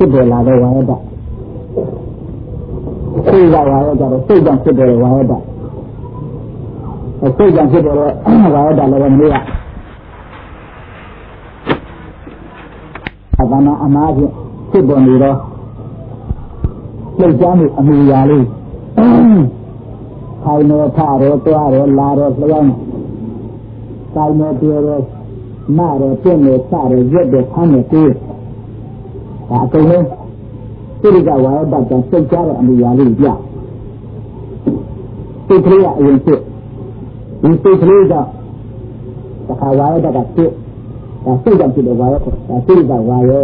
ဖြစ်ပေါ်လာတဲ့ဝါယတစိတ်ကဝါယတတော့စိတ်ကြောင့်ဖြစ်ပေါ်တဲ့ဝါယတစိတ်ကြောင့်ဖြစ်ပေါ်တဲ့ဝါယတလည်းပဲမျိုးကအနာအမားဖြင့်ဖြစ်ပေါ်နေတော့လှုပ်ရှားမှုအမှုရာလေးခိုင်နေထားတယ်တွားတယ်လာတယ်လျောင်းကိုင်နေပြေတယ်နားတယ်ပြည့်နေစတယ်ရက်တယ်ဖမ်းနေသေးဒါအကုန်လုံးစိတ်ကဝါယတကြောင့်စိတ်ကြားတဲ့အမှုရာလေးပြစိတ်ကလေးကအရင်ဖြစ်ဒီစိတ်ကလေးကြောင့်တခါဝါယတကဖြစ်ဒါစိတ်ကြောင့်ဖြစ်တဲ့ဝါယတဒါစိတ်ကဝါယ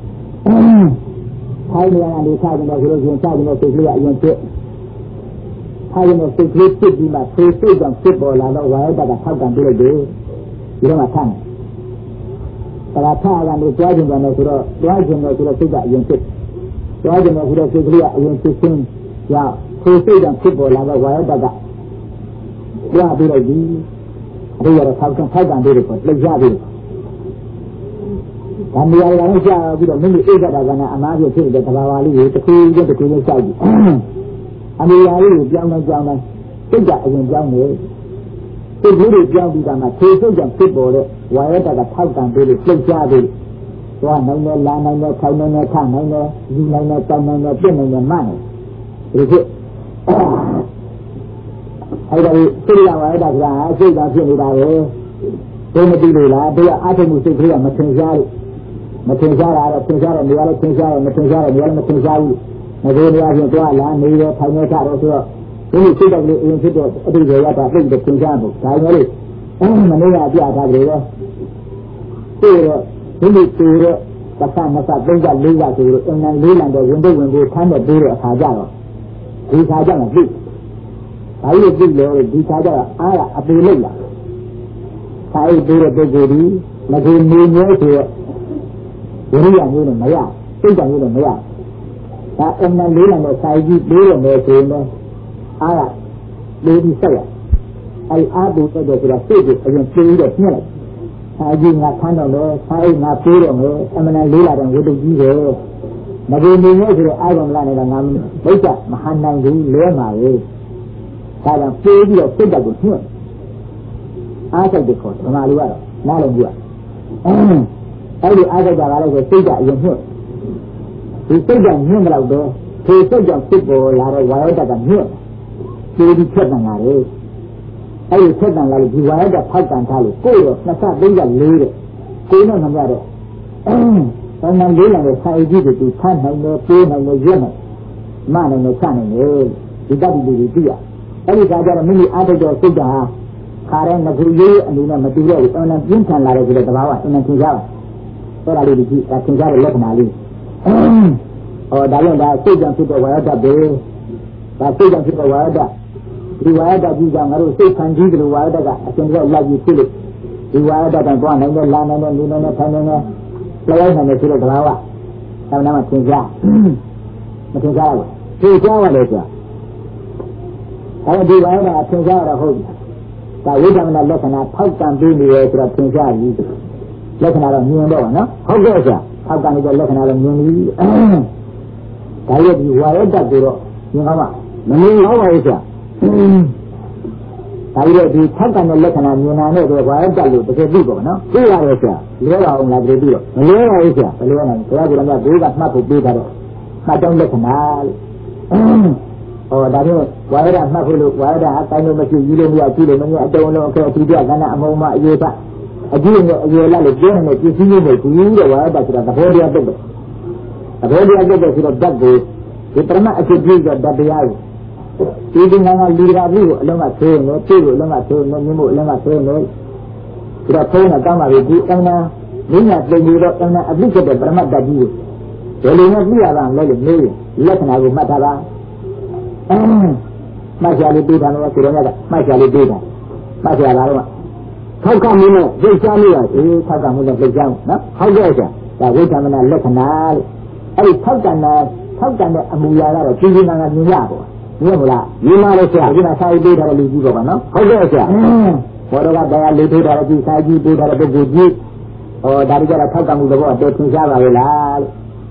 ခိုင်နေရတဲ့ခြားကြတဲ့ဆိုလို့ရှိရင်ခြားကြတဲ့စိတ်ကလေးကအရင်ဖြစ်ခိုင်နေတဲ့စိတ်ကလေးဖြစ်ပြီးမှစိတ်ကြောင့်ဖြစ်ပေါ်လာတော့ဝါယတကထောက်ကန်ပြလိုက်တယ်ဒီတော့မှဆန်းတယ်ဒါကထားကနေကြွားခြင်းတယ်ဆိုတော့ကြွားခြင်းတယ်ဆိုတော့စိတ်ကအရင်ဖြစ်ကြွားခြင်းတယ်ဆိုတော့စိတ်ကလေးကအရင်ဖြစ်ခြင်းကြောင့်စိတ်ကြောင့်ဖြစ်ပေါ်လာတော့ဝါယတကကြွားပြီးလိုက်ပြီအဲ့ရတော့ထောက်ကန်ပြလို့ပေါ့လှည့်ရပြီဒါနေရာလည်းကြာပြီးတော့မိမိအိတ်ကတာကနဲ့အမားပြဖြစ်တဲ့သဘာဝလေးကိုတစ်ခုချင်းတစ်ခုချင်းစိုက်ပြီးအမေရာလေးကိုကြောင်းတိုင်းစိတ်ကအရင်ကြောင်းနေစိတ်ကလေးတွေကြောင်းပြီးတာမှခြေစိတ်ကြောင့်ဖြစ်ပေါ်တဲ့ဝါယတကထောက်ကန်ပြီးလို့လှည့်ကြပြီးသွားနိုင်တယ်လာနိုင်တယ်ထိုင်နိုင်တယ်ထနိုင်တယ်ယူနိုင်တယ်တောင်းနိုင်တယ်ပြည့်နိုင်တယ်မနိုင်ဒီဖြစ်အဲ့ဒါကိုစိတ်ရဝါယတကစိတ်ကဖြစ်နေတာပဲဘယ်မသိလို့လားတရားအားထုတ်မှုစိတ်ကလေးကမထင်ရှားဘူးမထင်ရှားတာတော့ထင်ရှားတယ်နေရာလည်းထင်ရှားတယ်မထင်ရှားတယ်နေရာလည်းမထင်ရှားဘူးငါတို့နေရာချင်းသွားလာနေရထိုင်နေကြတော့ဆိုတော့ဒီလိုစိတ်တော်လေးအရင်ဖြစ်တဲ့အတိတ်ရတာသိတဲ့ထင်ရှားဖို့ဒါမျိုးလေးမနေ့ကပြထားတယ်ပဲပြီးတော့ဒီလိုပြီးတော့တစ်ခါနှစ်ခါသုံးခါလေးခါဆိုတော့အင်္ဂါလေးလံတော့ဝင်ကိုထမ်းတဲ့ပြီးတဲ့အခါကျတော့ဒီခါကျတော့ပြီးဒါကြီးပြီးလို့ဒီခါကျတော့အားရအပေလိုက်လာဒါကြီးပြီးတဲ့ပုဂ္ဂိုလ်ဒီမကူနေနေဆိုတော့ဝိရိယမျိုးနဲ့မရစိတ်ဓာတ်မျိုးနဲ့မရဒါအမှန်လေးနဲ့စာကြီးပြီးရမယ်ဆိုရင်အားရလေးပြီးဆက်ရအဲ့အားပြီးတော့ဆိုတာစိတ်ကိုအရင်ပြေးတော့ညှက်လိုက်စာကြီးငါထမ်းတော့လေစာအိတ်ငါပြေးတော့မယ်အမှန်လေးလာတဲ့ဝိတုကြီးပဲမကူနေနေဆိုတော့အားကောင်လာနေတာငါမိစ္ဆာမဟာနိုင်ဘူးလဲမှာလေဒါကြောင့်ပြေးပြီးတော့စိတ်ဓာတ်ကိုညှက်အားစိတ်ကိုခေါ်ဓမ္မလူကတော့နားလည်ကြည့်အဲ့ဒီအားကြတာလည်းဆိုစိတ်ကအရင်ညှက်ဒီစိတ်ကညှက်တော့တော့ဒီစိတ်ကြောင့်ဖြစ်ပေါ်လာတဲ့ဝါယတကညှက်ဒီဖြတ်တန်လာတယ်အဲ့ဒီဖြတ်တန်လာလို့ဒီဝါယတဖောက်တန်ထားလို့ကိုယ်တော့နှစ်ဆသုံးဆလေးတဲ့ကိုယ်နဲ့မှမရတဲ့ဘာမှလေးလာတဲ့စာအုပ်ကြီးတွေသူဖတ်နိုင်တယ်ပြေးနိုင်တယ်ရွတ်နိုင်မနိုင်တယ်ချနိုင်တယ်ဒီတတိတွေသိရအဲ့ဒီကကြတော့မိမိအားထုတ်တဲ့စိတ်ကခါတဲ့ငကူရေးအနေနဲ့မတူတော့ဘူးအမှန်ပြင်းထန်လာတဲ့ဒီသဘာဝအမှန်ထင်ရှားပါအဲ့ဒါလေးဒီကြည့်ဒါသင်္ကြန်ရဲ့လက္ခဏာလေးဒါလည်းဒါစိတ်ကြောင့်ဖြစ်တဲ့ဝါယတပဲဒါစိတ်ကြောင့်ဖြစ်တဲ့ဝါယတဒီဝါယတကြီးကြောင့်ငါတို့စိတ်ခံကြည့်တယ်ဝါယတကအရှင်ကြောင့်လိုက်ပြီးဖြစ်လို့ဒီဝါယတကသွားနိုင်တယ်လာနိုင်တယ်နေနိုင်တယ်ထိုင်နိုင်တယ်လျှောက်နိုင်တယ်ဖြစ်တဲ့သဘာဝဒါမှမသင်္ကြန်မသင်္ကြန်ဘူးသင်္ကြန်ရတယ်ကြာအဲဒီဝါယတအသင်္ကြန်ရဟုတ်ဒါဝိဓမ္မနာလက္ခဏာထောက်တံပြီးနေရဲဆိုတော့သင်္ကြန်ကြီးလက္ခဏာတော့မြင်တော့ပါနော်ဟုတ်ကဲ့ဆရာထောက်ကနေတော့လက္ခဏာတော့မြင်ပြီဒါရဲ့ဒီဝါရတ္တကိုတော့မြင်ကောင်းပါမမြင်ကောင်းပါဘူးဆရာဒါရဲ့ဒီထောက်ကနေလက္ခဏာမြင်နာနဲ့တော့ဝါရတ္တလို့တကယ်သိပေါ့နော်သိရတယ်ဆရာလဲပါအောင်လားတကယ်သိတော့မလဲပါဘူးဆရာမလဲနိုင်ဘုရားကလည်းဘေးကမှတ်ဖို့ပေးတာတော့မှတ်ကြောင်းလက္ခဏာလို့ဒါကြောင့်ဝါရဒမှတ်ဖို့လို့ဝါရဒအတိုင်းလို့မရှိကြီးလို့မရကြည့်လို့မရအတုံးလုံးအခက်အထူးပြကဏ္ဍအမုံမအရေးပါအကြည့်နဲ့အရွယ်လာလို့ကျင်းနေပစ္စည်းတွေကူးတဲ့ဝါရဒဆိုတာသဘောတရားတုတ်တယ်သဘောတရားတုတ်တယ်ဆိုတော့ဓာတ်ကိုဒီပရမအဖြစ်ပြီးတော့ဓာတ်တရားကိုဒီငါကလူရာဘူးကိုအလုံးကသိနေပြည့်ကိုအလုံးကသိနေမြင်ဖို့အလုံးကသိနေဒီတော့ဖုန်းကတောင်းပါပြီဒီအနာမင်းကပြင်ပြီးတော့အနာအပြစ်တဲ့ပရမဓာတ်ကြီးကိုဘယ်လိုနဲ့ပြရတာလဲလို့မေးရင်လက္ခဏာကိုမှတ်ထားပါမှတ်ရလေးပေးတာတော့ဒီတော့ကမှတ်ရလေးပေးတာမှတ်ရတာတော့ထောက်ကမှုနဲ့သိချမ်းလို့ရထောက်ကမှုနဲ့သိချမ်းနော်ဟုတ်ကဲ့ဆရာဒါဝိဓမ္မနာလက္ခဏာလို့အဲ့ဒီထောက်ကန်တဲ့အမူအရာကတော့ကြီးကြီးမားမားမြင်ရပါဘူးမြင်မလားမြင်ပါလေဆရာဒီမှာစာရေးပေးထားတဲ့လူကြီးပေါ့ဗျာနော်ဟုတ်ကဲ့ဆရာဘောတော်ကတရားလေးပေးထားတဲ့ကြီးစာကြီးပေးထားတဲ့ပုဂ္ဂိုလ်ကြီးဒါတွေကြတော့ထောက်ကန်မှုသဘောအတော်သင်ရှားပါလေလားလို့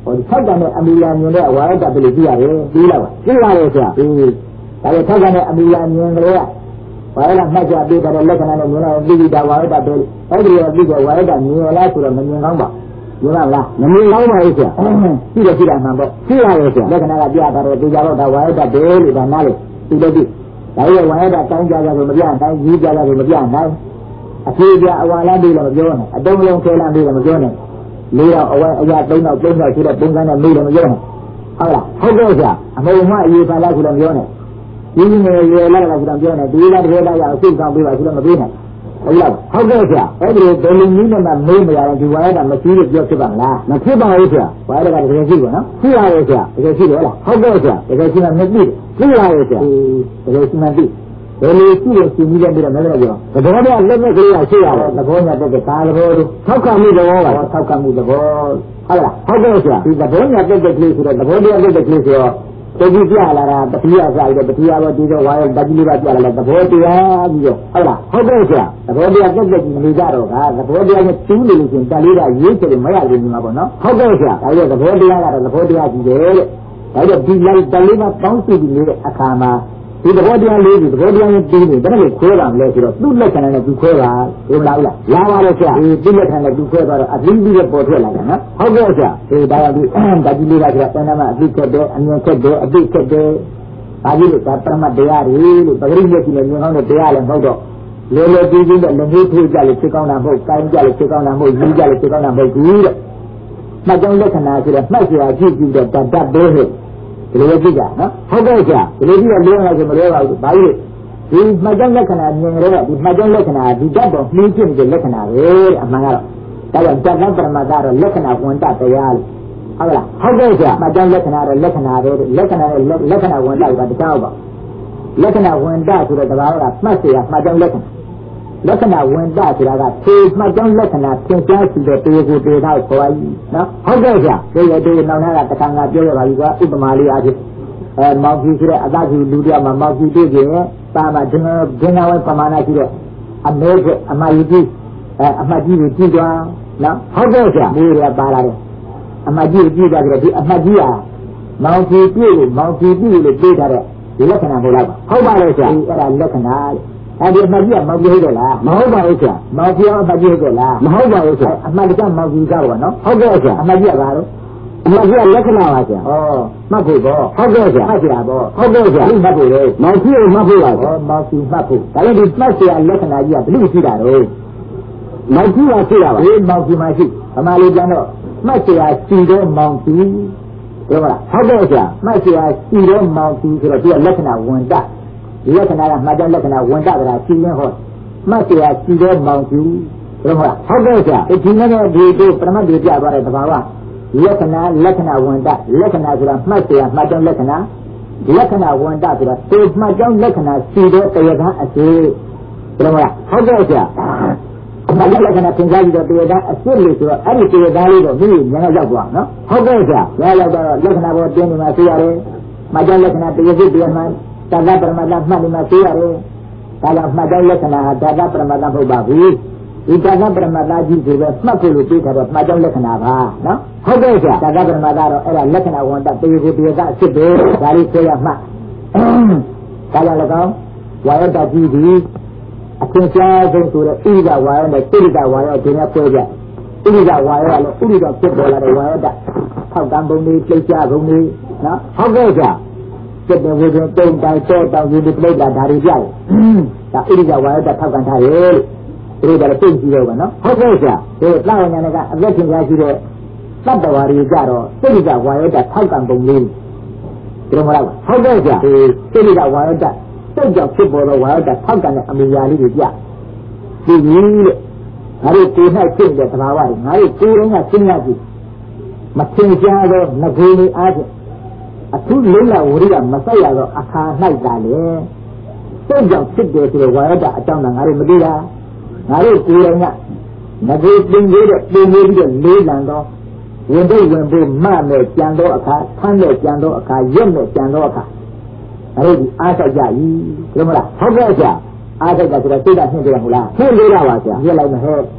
ထောက်တဲ့အမီယာမြင်တဲ့ဝါရဒဘယ်လိုကြည့်ရလဲပြီးလာပါပြီးလာရဲ့ဆရာဒါပေထောက်တဲ့အမီယာမြင်ကလေးကဝါရဒမှတ်ကြပြီးတဲ့လက္ခဏာနဲ့မြင်လိုက်ပြီးတာဝါရဒပဲအဲ့ဒီရောပြီးတဲ့ဝါရဒမြင်လားဆိုတော့မမြင်ကောင်းပါမြင်ပါလားမမြင်ကောင်းပါဘူးဆရာပြီးတော့ကြည့်တာမှန်ပေါ့ပြီးလာရဲ့ဆရာလက္ခဏာကပြတာတော့ဒီကြတော့ဒါဝါရဒပဲလို့ဒါနားလေပြီးတော့ပြီးဒါရဲ့ဝါရဒတိုင်းကြကြဆိုမပြနိုင်ကြီးကြကြဆိုမပြနိုင်အပြေပြအဝါလာပြီးလည်းမပြောနဲ့အတုံးလုံးခဲလမ်းပြီးလည်းမပြောနဲ့လေးတော့အဝဲအရာ၃တော့ရှိတဲ့ပုံစံနဲ့မေးလည်းမပြောနဲ့ဟုတ်လားဟုတ်ကဲ့ဆရာအမေမအရေးပါလားဆိုတော့ပြောနဲ့ဒီငယ်ရွယ်လာတာဆိုတော့ပြောနဲ့ဒီလားတကယ်လားရအောင်စိတ်ကောင်းပေးပါဆိုတော့မပေးနဲ့ဟုတ်လားဟုတ်ကဲ့ဆရာအဲ့ဒီဘယ်လိုနည်းနဲ့မှမေးမရရင်ဒီဝါရဒမရှိလို့ပြောဖြစ်ပါမလားမဖြစ်ပါဘူးဆရာဝါရဒကတကယ်ရှိပါနော်ရှိပါရဲ့ဆရာတကယ်ရှိတယ်လားဟုတ်ကဲ့ဆရာတကယ်ရှိမှမသိဘူးရှိပါရဲ့ဆရာတကယ်ရှိမှသိဘယ်လိုရှိလို့ရှိပြီးတဲ့ပြီးတော့မလဲပြောသဘောတရားလက်မဲ့ကလေးကရှိရတယ်သဘောညာတက်တဲ့ကာသဘောတို့ထောက်ခံမှုသဘောပါထောက်ခံမှုသဘောဟုတ်လားဟုတ်ကဲ့ဆရာဒီသဘောညာတက်တဲ့ကလေးဆိုတော့သဘောတရားတက်တဲ့ကလေးဆိုတော့တတိပြလာတာတတိယစားပြီးတော့တတိယဘောဒီတော့ဝါရတတိလေးပါပြလာတယ်သဘောတရားပြီးတော့ဟုတ်လားဟုတ်ကဲ့ဆရာသဘောတရားတက်တဲ့ကြီးနေကြတော့ကသဘောတရားနဲ့တူးနေလို့ရှိရင်တလေးကရေးချင်မရဘူးညီမပေါ့နော်ဟုတ်ကဲ့ဆရာဒါရဲ့သဘောတရားကတော့သဘောတရားကြီးတယ်တဲ့ဒါကြောင့်ဒီလိုက်တလေးကပေါင်းစုပြီးနေတဲ့အခါမှာဒီသဘောတရားလေးဒီသဘောတရားနဲ့ပြီးနေတယ်ဘယ်လိုခွဲတာမလဲဆိုတော့သူ့လက္ခဏာနဲ့သူခွဲတာဒီမလားလာပါတော့ဆရာဒီသူ့လက္ခဏာနဲ့သူခွဲသွားတော့အပြီးပြီးပေါ်ထွက်လာတယ်နော်ဟုတ်ကဲ့ဆရာဒီဒါကြောင့်ဒီဓာကြီးလေးကဆိုတော့တဏ္ဍမအပြီးခက်တယ်အမြင်ခက်တယ်အပြီးခက်တယ်ဒါကြီးလို့ဒါပရမတ်တရားတွေလို့ပဂရိမျက်စိနဲ့မြင်ကောင်းတဲ့တရားလည်းမဟုတ်တော့လေလေပြီးပြီးနဲ့လက်သေးသေးကြလို့ဖြစ်ကောင်းတာမဟုတ်ကိုင်းကြလို့ဖြစ်ကောင်းတာမဟုတ်ယူကြလို့ဖြစ်ကောင်းတာမဟုတ်ဘူးတဲ့မှတ်ကြောင်းလက္ခဏာဆိုတော့မှတ်เสียကြည့်ကြည့်တဲ့တတ်တတ်သေးဟဲ့ဒီလိုကြည့်ကြနော်ဟုတ်ကဲ့ဆရာဒီလိုကြည့်ရလို့လည်းဆိုမလို့ပါဘူးဘာလို့ဒီမှတ်ကြောင်းလက္ခဏာမြင်ရတဲ့ဒီမှတ်ကြောင်းလက္ခဏာဒီတတ်တော့နှီးဖြစ်နေတဲ့လက္ခဏာပဲအမှန်ကတော့ဒါကြောင့်တတ်တတ်ပရမတ်ကတော့လက္ခဏာဝန်တတရားလို့ဟုတ်လားဟုတ်ကဲ့ဆရာမှတ်ကြောင်းလက္ခဏာတော့လက္ခဏာပဲလက္ခဏာနဲ့လက္ခဏာဝန်တကတခြားပါလက္ခဏာဝန်တဆိုတဲ့တဘာဝကမှတ်เสียမှတ်ကြောင်းလက္ခဏာလက္ခဏာဝန်တဆိုတာကဖြေမှတ်ကြောင်းလက္ခဏာသင်ကြားရှိတဲ့တေကိုတေတော့ခေါ်ရည်နော်ဟုတ်ကဲ့ဆရာဒီရတေနောက်နာကတခါငါပြောရပါပြီကွာဥပမာလေးအားဖြင့်မောင်ကြီးဆိုတဲ့အသားကြီးလူတယောက်မှာမောင်ကြီးတွေ့ခြင်းပါမှာဒင်္ဂဝဲပမာဏရှိတဲ့အမဲကအမယီကြီးအမကြီးကိုကြည့်သွားနော်ဟုတ်ကဲ့ဆရာဒီရပါလာတယ်အမကြီးကိုကြည့်သွားကြတယ်ဒီအမကြီးဟာမောင်ကြီးတွေ့လို့မောင်ကြီးတွေ့လို့ပြေးထားတဲ့ဒီလက္ခဏာကိုလိုက်ဟုတ်ပါလေဆရာအဲ့ဒါလက္ခဏာအဲ့ဒီအမကြီးကမောင်ကြီးဟုတ်တယ်လားမဟုတ်ပါဘူးဆရာမောင်ကြီးကအမကြီးဟုတ်တယ်လားမဟုတ်ပါဘူးဆရာအမကြီးကမောင်ကြီးကတော့နော်ဟုတ်ကဲ့ဆရာအမကြီးကဘာလို့အမကြီးကလက္ခဏာပါဆရာဩမှတ်ဖို့ပေါ့ဟုတ်ကဲ့ဆရာမှတ်ဆရာပေါ့ဟုတ်ကဲ့ဆရာမှတ်ဖို့လေမောင်ကြီးကိုမှတ်ဖို့ပါဩမောင်ကြီးမှတ်ဖို့ဒါလည်းဒီမှတ်ဆရာလက္ခဏာကြီးကဘယ်လိုရှိတာတော့မောင်ကြီးကရှိတာပါအေးမောင်ကြီးမှရှိအမလေးပြန်တော့မှတ်ဆရာရှိတော့မောင်ကြီးပြောမလားဟုတ်ကဲ့ဆရာမှတ်ဆရာရှိတော့မောင်ကြီးဆိုတော့ဒီကလက္ခဏာဝန်တလက္ခဏာကမှတ်တဲ့လက္ခဏာဝန်တကရှိရင်ဟောမှတ်เสียရှိတော့မောင်ကျူဘယ်လိုဟုတ်ကဲ့ဆရာဒီနေ့ဒီတို့ပရမတ်တွေပြသွားတဲ့သဘာဝလက္ခဏာဝန်တလက္ခဏာဆိုတာမှတ်เสียမှတ်ကြောင်းလက္ခဏာဝန်တဆိုတာဒီမှတ်ကြောင်းလက္ခဏာရှိတော့တရားကအစေဘယ်လိုဟုတ်ကဲ့ဆရာမှတ်ကြောင်းလက္ခဏာသင်္ကြန်ပြီးတော့တရားကအစစ်လို့ဆိုတော့အဲ့ဒီတရားလေးတော့မိမိညာရောက်သွားနော်ဟုတ်ကဲ့ဆရာရောက်တော့လက္ခဏာပေါ်တင်းနေမှာသိရတယ်မှတ်ကြောင်းလက္ခဏာတရားစစ်တရားမှန်သာသပရမတ္တမှတ်နေမှာသိရတယ်ဒါကြောင့်မှတ်တဲ့လက္ခဏာဟာသာသပရမတ္တမဟုတ်ပါဘူးဒီသာသပရမတ္တကြီးဆိုပဲမှတ်ဖို့လို့ပြေးထားတော့မှတ်တဲ့လက္ခဏာပါနော်ဟုတ်ကဲ့ဆရာသာသပရမတ္တတော့အဲ့ဒါလက္ခဏာဝန်တတေကိုတေကအစ်စ်ပဲဒါလေးသိရမှတ်ဒါကြောင့်၎င်းဝါရတကြီးဒီအသင်္ချာဆုံးဆိုတဲ့ဣရိဒဝါရနဲ့တိရိဒဝါရဒီနဲ့ပွဲကြဣရိဒဝါရလည်းဥရိဒဖြစ်ပေါ်လာတဲ့ဝါရတထောက်ကံပုံလေးသိချပုံလေးနော်ဟုတ်ကဲ့ဆရာကျက်တဲ့ဝေဒတုံတိုင်တော့တောင်ယူဒီပလိတ်တာဒါတွေပြတယ်ဒါဣရိဒဝါရတထောက်ကန်ထားရဲ့လို့ဒါလည်းသိကြည့်တော့ဗောနော်ဟုတ်ကဲ့ဆရာဒီသာဝညာကအသက်ရှင်ရရှိတဲ့သတ္တဝါတွေကြတော့ဣရိဒဝါရတထောက်ကန်ပုံလေးဒီလိုမလားဟုတ်ကဲ့ဆရာဒီဣရိဒဝါရတစိတ်ကြောင့်ဖြစ်ပေါ်သောဝါရတထောက်ကန်တဲ့အမူအရာလေးတွေပြဒီကြီးတဲ့ငါတို့ကိုယ်၌ဖြစ်တဲ့သဘာဝတွေငါတို့ကိုယ်ရင်းကစဉ်းစားကြည့်မသင်ကြားသောငကိုလေးအားဖြင့်အထူးလုံးလာဝရိယမဆက်ရတော့အခါ၌သာလေစိတ်ကြောင့်ဖြစ်တယ်ဆိုတော့ဝါရဒအကြောင်းကငါတို့မသိတာငါတို့ကိုယ်တိုင်ကငကိုသင်ကြီးတဲ့ပုံပြီးတော့လေးလံတော့ဝင်ဖို့မမဲ့ကြံတော့အခါဖမ်းတဲ့ကြံတော့အခါရက်မဲ့ကြံတော့အခါငါတို့ဒီအားဆိုင်ကြ၏ဒီမလားဟုတ်ကဲ့ဆရာအားဆိုင်တာဆိုတော့စိတ်ကနှင်းကြရမလားနှင်းကြတာပါဆရာပြလိုက်မဟဲ့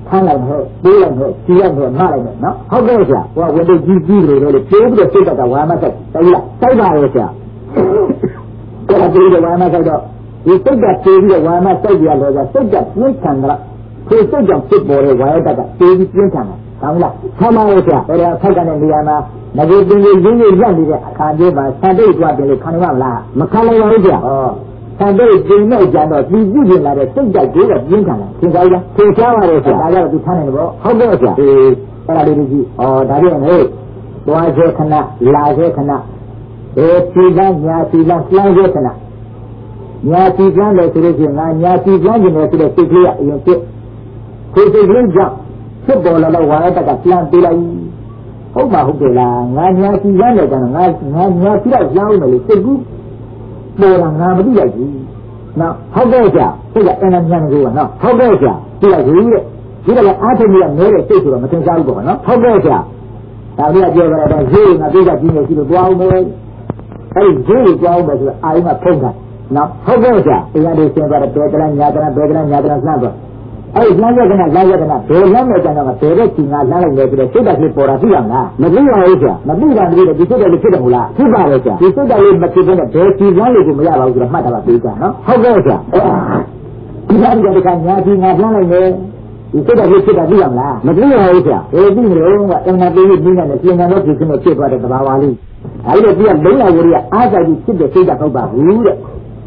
ထားလိုက်ဟဲ့ပေးလိုက်ဟဲ့ကြည့်လိုက်ဟဲ့မလိုက်နဲ့နော်ဟုတ်ကဲ့ဆရာဟိုကဝင်တို့ကြီးကြီးတွေလေပြေးပြီးတော့စိတ်ကဝါမဆိုင်တိုက်လားတိုက်ပါရဲ့ဆရာအဲ့ဒါပြေးတော့ဝါမဆိုင်တော့ဒီစိတ်ကပြေးပြီးတော့ဝါမဆိုင်ပြရလို့ဆိုစိတ်ကပြင်းထန်တာဒီစိတ်ကြောင့်ဖြစ်ပေါ်တဲ့ဝါရတကပြေးပြီးပြင်းထန်တာကောင်းလားဆောင်းပါရဲ့ဆရာအဲ့ဒါဖိုက်ကနေနေရာမှာငါတို့တင်းကြီးရင်းရရက်နေတဲ့အခါကျမှဆန်တိတ်ကြွတယ်လို့ခံရမလားမခံနိုင်ပါဘူးဆရာဟောဆန်တိတ်ကျင်းတော့ကြတော့ပြီးပြင်းလာတဲ့စိတ်ကြိုက်ကိုပြင်းထန်တာသင်္ကားလားသင်္ကားပါလေဆရာဒါကြောင့်သူထားနိုင်တယ်ပေါ့ဟုတ်ကဲ့ဆရာအဲ့ဒါလေးကြီးဒါပြန်ဟဲ့သွားစေခဏလာစေခဏစီလန်းညာစီလန်းလှမ်းစေခဏညာစီလန်းတယ်ဆိုလို့ရှိရင်ငါညာစီလန်းကျင်တယ်ဆိုတဲ့စိတ်ကလေးအရင်ဖြစ်ဒီစိတ်ကလေးကြောင့်ဖြစ်ပေါ်လာတော့ဝါရတကလှမ်းပေးလိုက်ဟုတ်ပါဟုတ်တယ်လားငါညာစီလန်းတယ်ကငါညာစီတော့လှမ်းအောင်မယ်လို့စိတ်ကူးပေါ်လာငါမသိလိုက်ဘူးနော်ဟုတ်ကဲ့ဆရာစိတ်ကအင်းနဲ့ညံနေကောနော်ဟုတ်ကဲ့ဆရာသိလိုက်ဘူးတဲ့ဒီကလည်းအားထုတ်ရမဲတဲ့စိတ်ဆိုတော့မထင်ရှားဘူးပေါ့နော်ဟုတ်ကဲ့ဆရာဒါလေးကပြောကြတော့ဈေးငါပြေးကကြီးနေရှိလို့တွားအောင်မယ်အဲ့ဒီဈေးကိုတွားအောင်မယ်ဆိုတော့အာရုံကဖုံးတာနော်ဟုတ်ကဲ့ဆရာတရားတွေရှင်းသွားတယ်ဘယ်ကလေးညာကလေးဘယ်ကလေးညာကလေးလှမ်းသွားအဲ့ဒီလှမ်းရကနာလှမ်းရကနာဘယ်လှမ်းမဲ့ကြတော့ဘယ်တဲ့ချီငါလှမ်းလိုက်လဲဆိုတော့စိတ်ဓာတ်လေးပေါ်တာသိရမလားမသိပါဘူးဆရာမသိတာတည်းဒီစိတ်ဓာတ်လေးဖြစ်တယ်မလားဖြစ်ပါလေဆရာဒီစိတ်ဓာတ်လေးမဖြစ်ဘဲနဲ့ဘယ်ချီလှမ်းလို့ကိုမရပါဘူးဆိုတော့မှတ်တာပါပြေးကြနော်ဟုတ်ကဲ့ဆရာဒီကနေ့ကညာချီငါလှမ်းလိုက်တယ်ဒီစိတ်ဓာတ်လေးဖြစ်တာသိရမလားမသိပါဘူးဆရာဘယ်သိမလို့ကအင်နာပေးပြီးပြီးနေတဲ့ပြင်ကတော့ဖြစ်နေဖြစ်သွားတဲ့သဘာဝလေးအဲ့ဒီတော့ဒီကလုံးလာဝရီကအားကြပြီးဖြစ်တဲ့စိတ်ဓာတ်ဟုတ်ပါဘူးတဲ့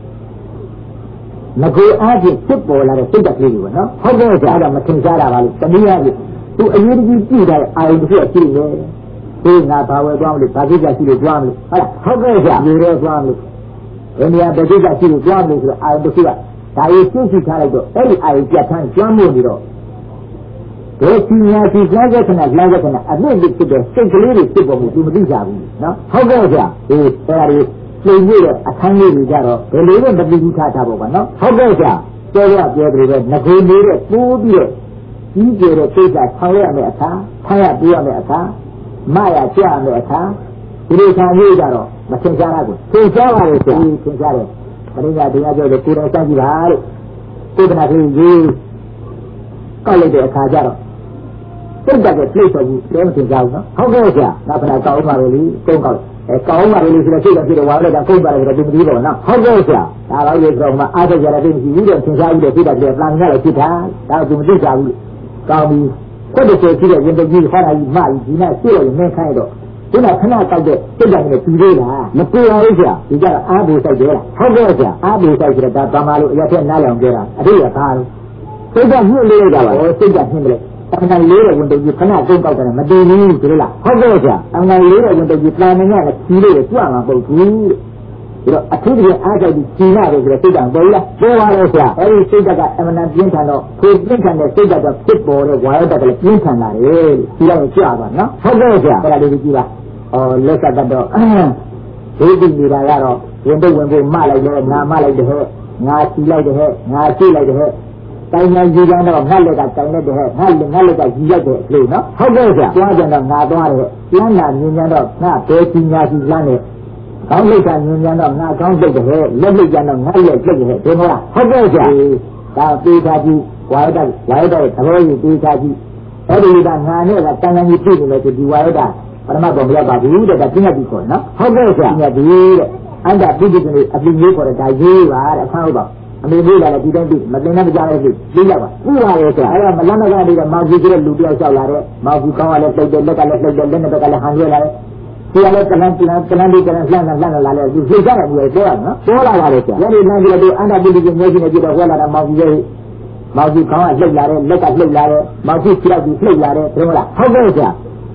ငကိုအားဖြင့်ဖြစ်ပေါ်လာတဲ့စိတ်ဓာတ်ကလေးတွေပေါ့နော်ဟုတ်ကဲ့ဆရာအဲ့ဒါမထင်ရှားတာပါလို့တနည်းအားဖြင့်သူအရေးကြီးကြည့်တဲ့အာရုံတစ်ခုရှိနေတယ်ဒီငါဘာဝယ်သွားမလို့ဘာကိစ္စရှိလို့သွားမလို့ဟုတ်ကဲ့ဆရာဒီတော့သွားမလို့ဒီနေရာဘယ်ကိစ္စရှိလို့သွားမလို့ဆိုတော့အာရုံတစ်ခုကဒါရေးသိသိထားလိုက်တော့အဲ့ဒီအာရုံပြတ်ထန်းကျွမ်းမှုနေတော့ဒီစီညာစီကြားတဲ့ခဏလမ်းတဲ့ခဏအမြင့်ကြီးဖြစ်တဲ့စိတ်ကလေးတွေဖြစ်ပေါ်မှုသူမသိကြဘူးနော်ဟုတ်ကဲ့ဆရာဒီအဲ့ဒါတွေသိနေတဲ့အထမ်းလေးတွေကြတော့ဘယ်လိုလဲမသိဘူးထားတာပေါ့ကွာနော်ဟုတ်ကဲ့ဆရာပြောရပြောတယ်ပဲငကိုနေတဲ့ပိုးပြီးတော့ကြီးကျယ်တဲ့စိတ်ကဆောင်းရမယ့်အခါဖမ်းရပြရမယ့်အခါမရကြရမယ့်အခါဒီလိုခံရကြတော့မသင်္ချာရကိုသင်္ချာပါလေဆရာသင်္ချာတယ်ပရိညာတရားပြောလို့ကိုယ်တော်စကြည့်ပါလို့ကိုယ်ကနာကြီးရေးကောက်လိုက်တဲ့အခါကျတော့စိတ်ကပြည့်စုံဘူးတဲမသင်္ချာဘူးနော်ဟုတ်ကဲ့ဆရာနောက်ခဏကောက်ပါလေကုန်းကောက်ကောင်းပါလေဆိုတော့စိတ်ကဖြစ်တော့ဝါလိုက်တာကုန်းပါလေဆိုတော့ဒီမပြီးတော့နော်ဟုတ်ကဲ့ဆရာဒါတော့ရေဆိုမှအားထုတ်ကြတဲ့သိမရှိဘူးတဲ့သင်္ချာဘူးတဲ့စိတ်ကပြည့်ပလန်ကြလည်းဖြစ်တာဒါကသူမသိကြဘူးကောင်းပြီခွတ်တဲ့စိတ်ကြီးတဲ့ရင်တကြီးဟောတာကြီးမှကြီးဒီနဲ့ရှိလို့မင်းခိုင်းတော့ဒီကခဏတောက်တဲ့စိတ်ကလည်းတူသေးလားမတူပါဘူးဆရာဒီကအားဘူးစိုက်တယ်ဟုတ်ကဲ့ဆရာအားဘူးစိုက်ကြတာဒါပါမလို့အရက်ထက်နားလောင်ကြတာအတိတ်ကဘာလို့စိတ်ကညှို့လေးကြပါစိတ်ကညှို့တယ်အမှန်လေးတဲ့ဝင်တကြီးခဏကုန်းကောက်တယ်မတည်ဘူးဆိုလားဟုတ်ကဲ့ဆရာအမှန်လေးတဲ့ဝင်တကြီးplan နဲ့ကြီးလေးကြွမှာပုတ်ဘူးဒါတော့အထူးသဖြင့်အားကြပြီးကြီးရတယ်ဆိုတော့စိတ်ကပေါ်လားပေါ်ပါလေဆရာအဲဒီစိတ်ကအမှန်ပြင်းထန်တော့ကိုပြင်းထန်တဲ့စိတ်ကဖြစ်ပေါ်တဲ့ဝါရတကလည်းပြင်းထန်လာတယ်ဒီတော့ကြာပါနော်ဟုတ်ကဲ့ဆရာအဲ့ဒါလေးကြည့်ပါလက်ကတတ်တော့ဒီဒီနေတာကတော့ဝင်ဖို့မလိုက်တယ်ငါမလိုက်တယ်ဟဲ့ငါစီလိုက်တယ်ဟဲ့ငါစီလိုက်တယ်ဟဲ့တိုင်းတိုင်းကြီးကတော့ငါလက်ကတိုင်လိုက်တယ်ဟဲ့ငါလက်ကကြီးလိုက်တယ်လေနော်ဟုတ်ကဲ့ဆရာသွားကြတော့ငါသွားတယ်ကျမ်းနာမြင်ကြတော့ငါဘယ်ကြီးညာကြီးလမ်းတယ်ကောင်းလိတ်ကမြင်ကြတော့ငါကောင်းလိတ်တယ်ဟဲ့လက်လိတ်ကြတော့ငါလက်လိတ်တယ်ဟဲ့ဒီမလားဟုတ်ကဲ့ဆရာဒါပေးထားကြီးဝါရဒသဘောကြီးပေးထားကြီးအဲ့ဒီကငါနဲ့ကတန်တန်ကြီးပြည့်နေတယ်ဒီဝါရဒပရမတ်တော်မရောက်ပါဘူးတဲ့ဒါပြည့်ပြီးခေါ်နော်ဟုတ်ကဲ့ဆရာပြည့်တဲ့အန္တပိဋကလေးအပြည့်ကြီးခေါ်တဲ့ဒါရေးပါတဲ့အဆောက်တော့အမေလေးကလည်းဒီတိုင်းပြီးမတင်နဲ့မကြတဲ့ပြီးပြီးရပါပြီးပါရဲ့ဆရာအဲ့ဒါမလန်းမကလေးကမောင်ကြီးကလူတယောက်လျှောက်လာတဲ့မောင်ကြီးကောင်းကလည်းပြိတ်တယ်လက်ကလည်းပြိတ်တယ်လက်နဲ့ဘက်ကလည်းဟန်ရွက်လာတယ်ဒီကလည်းကလန်းလေးကလည်းလှမ်းလာလေသူသိကြတယ်ဘူးပြောရနော်ပြောလာပါလေဆရာညနေလမ်းကြီးတော့အန္တပိဋကမျက်စိနဲ့ကြည့်တော့ဟောလာတာမောင်ကြီးရဲ့မောင်ကြီးကောင်းကလှုပ်လာတယ်လက်ကလှုပ်လာတယ်မောင်ကြီးကြောက်ပြီးလှုပ်လာတယ်ဘယ်လိုလားဟုတ်ကဲ့ဆရာ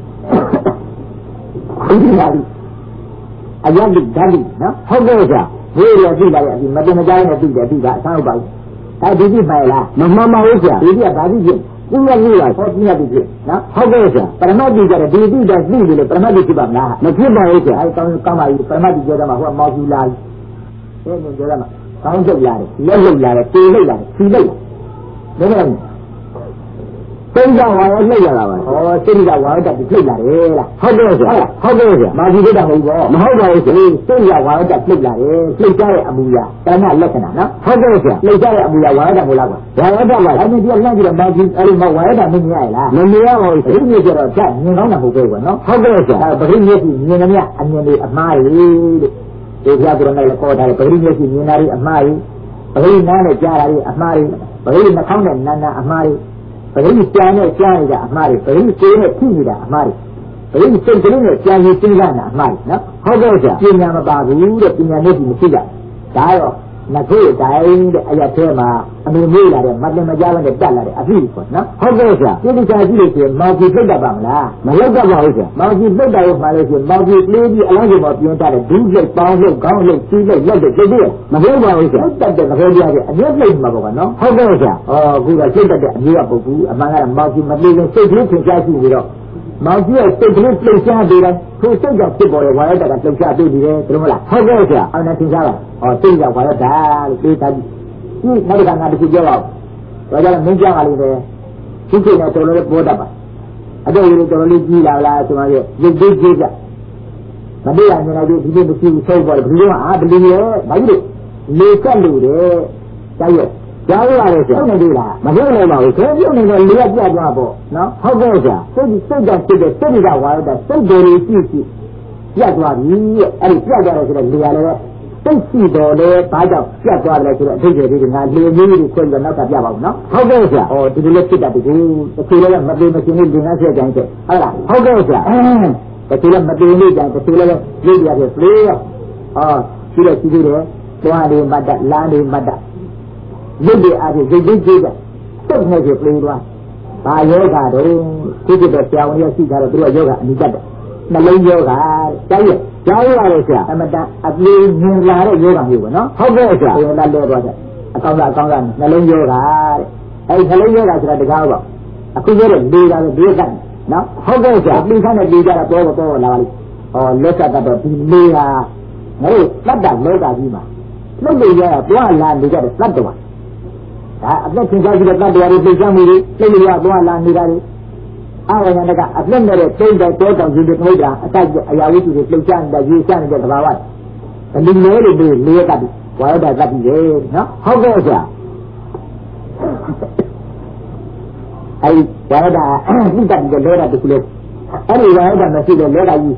ဒီပါပြီအယံဒီဓာတ်နော်ဟုတ်ကဲ့ဆရာဒီရသိလာရဲ့ဒီမတင်မကြနဲ့သိတယ်သိတာအဆောင်ပါဘူးအဲဒီကြည့်ပါလားမမှန်ပါဘူးဆရာဒီကဘာကြည့်ချင်းသူကကြည့်လာဟောပြည့်ပြီနော်ဟုတ်ကဲ့ဆရာပရမတ်ကြီးကြတယ်ဒီသိတယ်သိတယ်လေပရမတ်ကြီးဖြစ်ပါမလားမဖြစ်ပါဘူးဆရာအဲကောင်းပါပြီပရမတ်ကြီးကြတော့မှဟိုမော်ကျူလာတယ်မြင်ကြရမှာကောင်းချုပ်လာတယ်လက်လုတ်လာတယ်တေလုတ်လာတယ်ဖြီလုတ်လာတယ်ဒါစိတ်ကဝါရောနှိပ်ရတာပါစိတ်ကဝါရောတက်ပြီးနှိပ်လာတယ်လားဟုတ်တယ်ဆရာဟုတ်တယ်ဆရာမာကြီးတို့တော့ဟုတ်ပေါ့မဟုတ်ပါဘူးဆရာစိတ်ကဝါရောတက်နှိပ်လာတယ်နှိပ်ကြတဲ့အမူအရာတဏှလက္ခဏာနော်ဟုတ်တယ်ဆရာနှိပ်ကြတဲ့အမူအရာဝါရောတက်မို့လားကွာဝါရောတက်ပါအဲ့ဒီပြလှမ်းကြည့်တော့မာကြီးအဲ့ဒီဝါရောတက်မမြင်ရလားမမြင်ရပါဘူးဒီနေ့ကျတော့တက်မြင်ကောင်းတာမဟုတ်ပဲကွာနော်ဟုတ်တယ်ဆရာပရိမျက်စိမြင်ကြမြအမြင်တွေအမှားတွေတဲ့ဒီဘုရားကိုယ်နဲ့လည်းခေါ်ထားတယ်ပရိမျက်စိမြင်တာတွေအမှားတွေပရိနားနဲ့ကြားတာတွေအမှားတွေပရိနှာခေါင်းနဲ့နာနာအမှားတွေပရိကြံနဲ့ကြားနေတာအမှားတွေပရိစေးနဲ့ထိနေတာအမှားတွေပရိစိတ်ကလေးနဲ့ကြားရည်သိလာတာအမှားတွေနော်ဟုတ်ကဲ့ဆရာပညာမပါဘူးတဲ့ပညာနဲ့ဒီမရှိကြဒါတော့ငါတို့တိုင်းတဲ့အရာထဲမှာအမေမေးလာတဲ့မတ်လမကြားနဲ့တက်လာတဲ့အဖြစ်ပေါ့နော်ဟုတ်ကဲ့ဆရာဒီလိုကြာကြည့်လို့ရှိရင်မောင်ကြီးပြတ်တတ်ပါမလားမလောက်တတ်ပါဘူးဆရာမောင်ကြီးပြတ်တယ်မှလို့ရှိရင်မောင်ကြီးလေးကြီးအလားတူမပြင်းတတ်တဲ့ဒူးလိပ်ပေါင်းလိပ်ခေါင်းလိပ်ကြီးလိပ်လက်လိပ်ကြည့်ရမဟုတ်ပါဘူးဆရာတက်တဲ့ငရေပြားတဲ့အမြတ်လိပ်မှာပေါ့နော်ဟုတ်ကဲ့ဆရာအခုကစိတ်တက်တဲ့အမျိုးကပုတ်ဘူးအမှန်ကတော့မောင်ကြီးမလေးလုံးစိတ်ကလေးထင်ရှားရှိပြီးတော့မောင်ကြီးရဲ့စိတ်ကလေးလှုပ်ရှားပြီးတော့သူစိတ်ကြောင့်ဖြစ်ပေါ်တဲ့ဝါရတကလှုပ်ရှားပြီးတယ်သိလို့မလားဟုတ်ကဲ့ဆရာအောင်နဲ့သင်ကြားပါစိတ်ကြောင့်ဝါရတလို့ပြေးသားပြီးဒီနောက်ကငါတခုပြောပါဦးဒါကြောင့်မင်းကြောက်ပါလိမ့်မယ်ဒီချိန်နဲ့တော်တော်လေးပေါ်တတ်ပါအတော့ရေတော်တော်လေးကြီးလာလားဆိုမှရုပ်သေးကြီးကြမတည့်ရနေလိုက်ဒီလိုမရှိဘူးဆုံးပေါ်တယ်ဘယ်လိုမှဘယ်လိုလဲဘာကြီးလေကတ်လို့တယ်တိုက်ရဲ့ကြားရပါလေဆရာဟုတ်နေသေးလားမပြောနိုင်ပါဘူးဆရာပြုတ်နေတော့လေကပြတ်သွားပေါ့နော်ဟုတ်ကဲ့ဆရာစိတ်ကြောင့်ဖြစ်တဲ့စိတ်တွေကဝါရတာစိတ်တွေရှိပြတ်သွားပြီအဲ့ဒီပြတ်သွားတယ်ဆိုတော့လေရလည်းစိတ်ရှိတော်လေဘာကြောင့်ပြတ်သွားတယ်ဆိုတော့အထိတ်တွေငါလေမျိုးတွေခွဲပြီးနောက်ကပြပါဦးနော်ဟုတ်ကဲ့ဆရာဒီလိုလေးဖြစ်တတ်တယ်ဒီတစ်ခုလည်းမပြေမရှင်လေးငါဆက်ကြိုင်းချက်ဟုတ်လားဟုတ်ကဲ့ဆရာတစ်ခုလည်းမပြေလေးကြိုင်းတစ်ခုလည်းလေးရပြပြေးရောရှိတယ်ရှိသေးတယ်သွားလေးမတ်တလမ်းလေးမတ်တရုပ်တွေအားဖြင့်ရုပ်ကြီးတဲ့တုတ်နေကြပြေးသွားဘာယောဂါတော့ဒီကိတဲ့ဆရာဝန်ရရှိတာတော့သူကယောဂအနိစ္စတဲ့နှလုံးယောဂတိုက်ရကြားရပါလေဆရာအမတန်အပြေးမြင်လာတဲ့ယောဂမျိုးပေါ့နော်ဟုတ်ကဲ့ဆရာဒီလာလဲသွားတဲ့အကောင်းကနှလုံးယောဂတဲ့အဲဒီနှလုံးယောဂဆိုတာတကားပေါ့အခုပြောတဲ့လေတာလေကတ်နော်ဟုတ်ကဲ့ဆရာဒီခါနဲ့လေကြတာတော့လာပါလိလက်ကတော့ဒီလေဟာငါတို့တတ်တာလောကကြီးမှာလှုပ်လို့ရတာတွားလာနေကြတဲ့တတ်တော်ဒါအသက်သင်္ချာကြီးတဲ့တတ်တော်တွေသိချမှုတွေလှုပ်လို့ရတွားလာနေတာတွေအာရဏကအပြတ်နဲ့တိတ်တဲ့တောတောင်ကြီးတွေထုတ်တာအတိုက်အရာဝတ္ထုတွေလှုပ်ရှားနေတဲ့ရေရှားနေတဲ့သဘာဝဘယ်လိုလဲလို့လေကတ်ပြီးဝါရဒကတ်ပြီးလေနော်ဟုတ်ကဲ့ဆရာအဲဒီဝါရဒဥဒ္ဒတ်တဲ့လောကတခုလို့အဲ့ဒီဝါရဒမရှိတဲ့လောကကြီး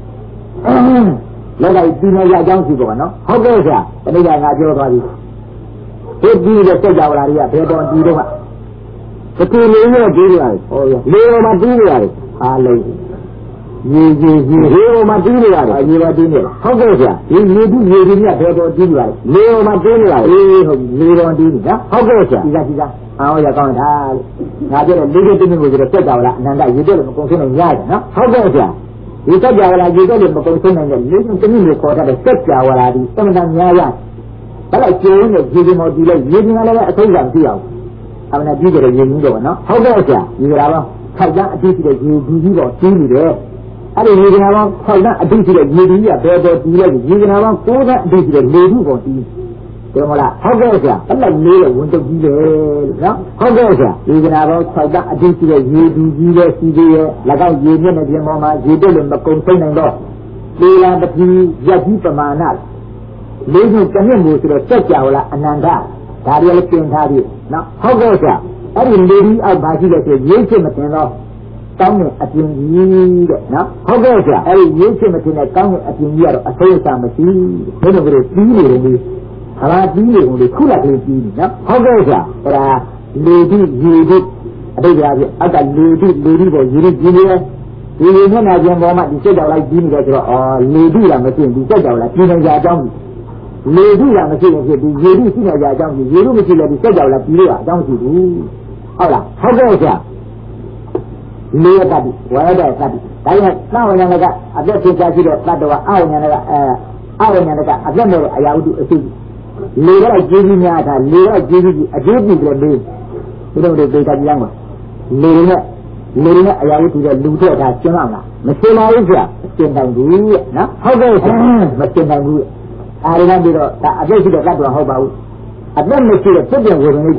လောကကြီးဒီနေရာအကြောင်းရှိပေါ့နော်ဟုတ်ကဲ့ဆရာဒီနေ့ကငါပြောသွားပြီဒီပြီးတဲ့စက်ကြဝဠာတွေကဘယ်တော်ဒီတော့ကတည်းကလေးနဲ့ပြီးရတယ်ဟောရလေမှာပြီးရတယ်အားလုံးရေရေမှာပြီးနေရတယ်ရေမှာပြီးနေဟုတ်ကဲ့ဆရာဒီရေကြီးကဘယ်တော်ပြီးရတယ်လေမှာပြီးနေရတယ်ဟုတ်လေတော်ပြီးနေနော်ဟုတ်ကဲ့ဆရာဒီကအောင်ရကောင်းတာငါပြောတဲ့လေးတင်းကိုဆိုတော့စက်ကြဝဠာအနန္တရေတက်လို့မကုန်ဆုံးနိုင်ရတယ်နော်ဟုတ်ကဲ့ဆရာဒီစက်ကြဝဠာရေတက်လို့မကုန်ဆုံးနိုင်တဲ့လေးတင်းကိုခေါ်တဲ့စက်ကြဝဠာဒီအမှန်တန်များရဘာလို့ကျင်းနေရေဒီမော်ဒီလဲရေဒီကလည်းအဆုံးစွာသိအောင်အမှန်တန်ကြည့်ကြတဲ့ရေကြီးတော့နော်ဟုတ်ကဲ့ဆရာဒီကလာတော့ထောက်ကြအတိရှိတဲ့ရေဒီကြီးတော့ကျင်းနေတယ်အဲ့ဒီရေကနာပေါင်းထောက်ကြအတိရှိတဲ့ရေဒီကြီးကဘယ်ပေါ်တီးလဲရေကနာပေါင်း9သန်းအတိရှိတဲ့လေထုပေါ်တီးတယ်မလားဟုတ်ကဲ့ဆရာအဲ့လိုလေးတဲ့ဝန်တုပ်ကြီးလေနော်ဟုတ်ကဲ့ဆရာရေကနာပေါင်း6သန်းအတိရှိတဲ့ရေဒီကြီးလေစီသေးရဲ့၎င်းရေမြင့်တဲ့ပြင်ပေါ်မှာရေတက်လို့မကုန်ဆုံးနိုင်တော့လေလာတတိရက်ကြီးပမာဏလေးခုတစ်နှစ်မျိုးဆိုတော့စက်ကြောလားအနန္တဒါတွေလည်းပြင်ထားပြီနော်ဟုတ်ကဲ့ဆရာအဲ့ဒီလေဒီအောက်ပါရှိတဲ့ဆိုရေးချစ်မတင်တော့ကောင်းတဲ့အပြင်ကြီးတဲ့နော်ဟုတ်ကဲ့ဆရာအဲ့ဒီရေးချစ်မတင်တဲ့ကောင်းတဲ့အပြင်ကြီးကတော့အဆုံးအစမရှိဘယ်လိုကလေးပြီးနေတယ်လေဟာပြီးနေကုန်လေခုလက်ကလေးပြီးနော်ဟုတ်ကဲ့ဆရာအဲ့ဒါလေဒီရေဒီအတိတ်ကပြအောက်ကလေဒီပေါ်ရေဒီကြီးနေတယ်ဒီလိုမျက်နှာပြင်ပေါ်မှာဒီစက်ကြောက်လိုက်ကြီးနေတယ်ဆိုတော့လေဒီလားမဖြစ်ဒီစက်ကြောက်လားပြည်နေကြအကြောင်းလေဒီလားမရှိရင်ဖြစ်ဒီရေဒီရှိနေကြအကြောင်းရေဒီမရှိလည်းဒီစက်ကြောက်လားပြည်လို့အကြောင်းရှိဘူးဟုတ်လားဟုတ်ကဲ့ဆရာလေကတ်ဝရဒကတ်ဒါရင်သဝဉာဏကအသက်ဖြစ်ကြရှိတဲ့တတ္တဝအဝဉာဏကအဝဉာဏကအသက်မဲ့အရာဝတ္ထုအစုလေကကျေးဇူးများတာလေကကျေးဇူးကြီးအကျိုးပြုတယ်လေဒီလိုတွေဒေတာကြည့်ရမှာလေနဲ့အရာဝတ္ထုတဲ့လူထွက်တာရှင်းအောင်လားမရှင်းပါဘူးဆရာရှင်းနိုင်ဘူးနော်ဟုတ်ကဲ့ဆရာမရှင်းနိုင်ဘူးအားရပြီးတော့ဒါအသက်ရှိတဲ့တတ္တဝဟုတ်ပါဘူးအသက်မရှိတဲ့ဖြစ်တဲ့ဝေဒနာကြီးလား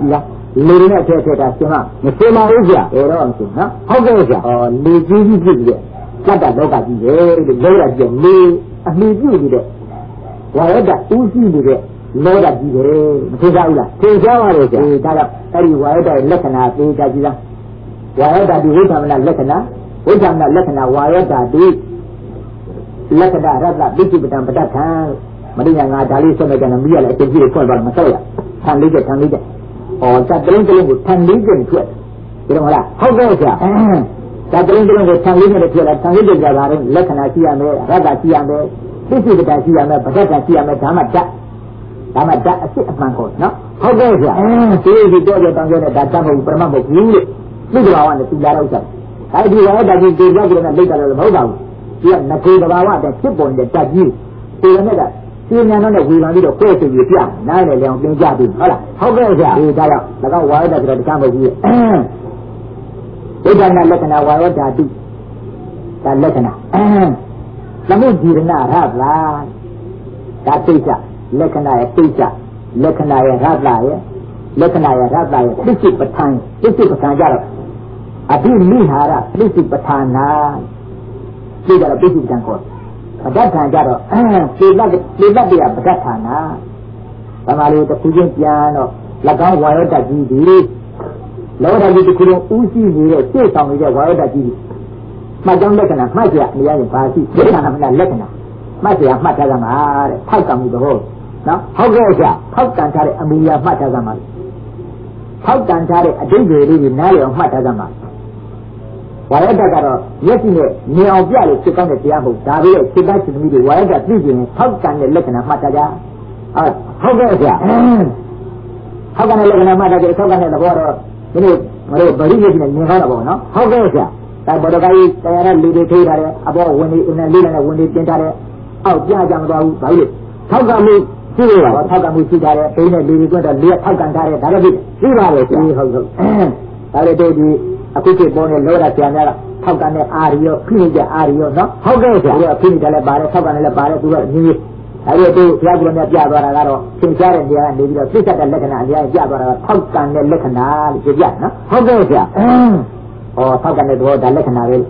လေနဲ့ထည့်ထည့်တာရှင်းမမရှင်းပါဘူးကြာဘယ်တော့မှရှင်းနော်ဟုတ်ကဲ့ကြာလေကြီးကြီးဖြစ်ပြီးကတ္တလောကကြီးပဲလို့လောကကြီးလေအမိပြုတ်နေတဲ့ဝါရဒဥရှိနေတဲ့လောကကြီးပဲမသိကြဘူးလားသိကြပါလေကြာဒါကြောင့်အဲ့ဒီဝါရဒလက္ခဏာသိကြကြည့်လားဝါရဒတိဝိသမနာလက္ခဏာဝိသမနာလက္ခဏာဝါရဒတိလက္ခဏာရတ္တပိဋိပဒံပဋ္ဌာန်မရိယာငါဒါလေးဆက်နေကြတယ်မိရလည်းအချင်းကြီးတွေဖွင့်ပါမဆောက်ရထန်လေးတဲ့ထန်လေးတဲ့ဩဇတ်တလုံးတလုံးကိုထန်လေးတဲ့ထွက်တယ်မလားဟုတ်ကဲ့ဆရာဇတ်တလုံးတလုံးကိုထန်လေးတဲ့ထွက်လာထန်လေးတဲ့ကြတာတော့လက္ခဏာရှိရမယ်ရတ္တရှိရမယ်ပိဋိပဒံရှိရမယ်ပဋ္ဌာန်ရှိရမယ်ဓမ္မတ္တအစစ်အမှန်ကိုနော်ဟုတ်ကဲ့ဆရာဒီတော့တောင်းကြတဲ့ဒါတတ်မဟုတ်ပရမတ်မဟုတ်ဘူးလို့သိကြပါဝနဲ့သူလာတော့ဆက်အဲဒီဝါဒကြီးတေကြကြတဲ့လက်တယ်လို့မဟုတ်ပါဘူးဒီကငကေတဘာဝတဲ့ဖြစ်ပေါ်တဲ့တတ်ကြီးဒီကနေ့ကရှင်းမြန်တော့ဝေဖန်ပြီးတော့ကိုယ့်စိတ်ကြီးပြနားလေလျောင်ပြင်ကြပြီဟုတ်လားဟုတ်ကဲ့ဆရာဒီဒါကြောင့်၎င်းဝါရဒဆိုတော့တခြားမဟုတ်ဘူးဒိဋ္ဌနာလက္ခဏာဝါရဒတိဒါလက္ခဏာသမုဒ္ဒီရဏရပလာဒါသိချလက္ခဏာရဲ့သိချလက္ခဏာရဲ့ရပလာရဲ့လက္ခဏာရဲ့ရပလာရဲ့သိစိပဋ္ဌာန်ကြတော့အဘိနိဟာရသိစိပဋ္ဌာနာသိကြတော့သိစိပဋ္ဌာန်ကိုပဋ္ဌာန်ကြတော့သေလတ်တရားပဋ္ဌာနာဗမာလူတစ်ခုချင်းပြန်တော့၎င်းဝါရဒကြီးဒီလောကကြီးတစ်ခုလုံးဥရှိနေတဲ့စိတ်ဆောင်နေတဲ့ဝါရဒကြီးမှတ်ကြောင်းလက္ခဏာမှတ်ကြနေရရင်ဘာရှိလက္ခဏာမှလက္ခဏာမှတ်ကြမှတ်ထားကြမှာတဲ့ထောက်ကံမှုတော့နော်ဟုတ်ကဲ့ဆရာထောက်ကံထားတဲ့အမူအရာမှတ်ထားကြမှာထောက်ကံထားတဲ့အဓိပ္ပာယ်လေးတွေနားလည်အောင်မှတ်ထားကြမှာဝါရဒကတော့မျက်စိနဲ့မြင်အောင်ပြလို့ဖြစ်ကောင်းတဲ့တရားမဟုတ်ဒါပဲစိတ်သားစိတ်သမီးတွေဝါရဒသိကျင်ထောက်ကံတဲ့လက္ခဏာမှတ်ထားကြဟုတ်ကဲ့ဆရာထောက်ကံတဲ့လက္ခဏာမှတ်ထားကြထောက်ကံတဲ့သဘောတော့ဒီလိုငါတို့ဗရိယကြီးနဲ့မြင်ကောင်းတာပေါ့နော်ဟုတ်ကဲ့ဆရာဒါဘောဒကာကြီးတရားနဲ့လူတွေထိထားတယ်အပေါ်ဝင်နေအင်းနဲ့လေးနဲ့ဝင်နေတင်ထားတယ်အောက်ကြကြမသွားဘူးဘာလို့ထောက်ကံမှုရှိရတာထောက်ကံမှုရှိထားတယ်ဘိန်းနဲ့လူတွေကတော့လေးထောက်ကံထားတယ်ဒါလည်းပြီးပါလေဆရာဟုတ်ဒါလည်းတို့ဒီအခုခေတ်ပေါ်နေလောကဆရာများကထောက်ကန်တဲ့အာရီရောဖိနေကြအာရီရောနော်ဟုတ်ကဲ့ဆရာတို့ဖိနေတယ်လည်းပါတယ်ထောက်ကန်တယ်လည်းပါတယ်သူကညီညီအဲဒီတို့ဘုရားကလည်းပြသွားတာကတော့သင်ကြားတဲ့နေရာကနေပြီးတော့သိတတ်တဲ့လက္ခဏာအများကြီးပြသွားတာကထောက်ကန်တဲ့လက္ခဏာလို့ပြပြနော်ဟုတ်ကဲ့ဆရာထောက်ကန်တဲ့တော့ဒါလက္ခဏာပဲ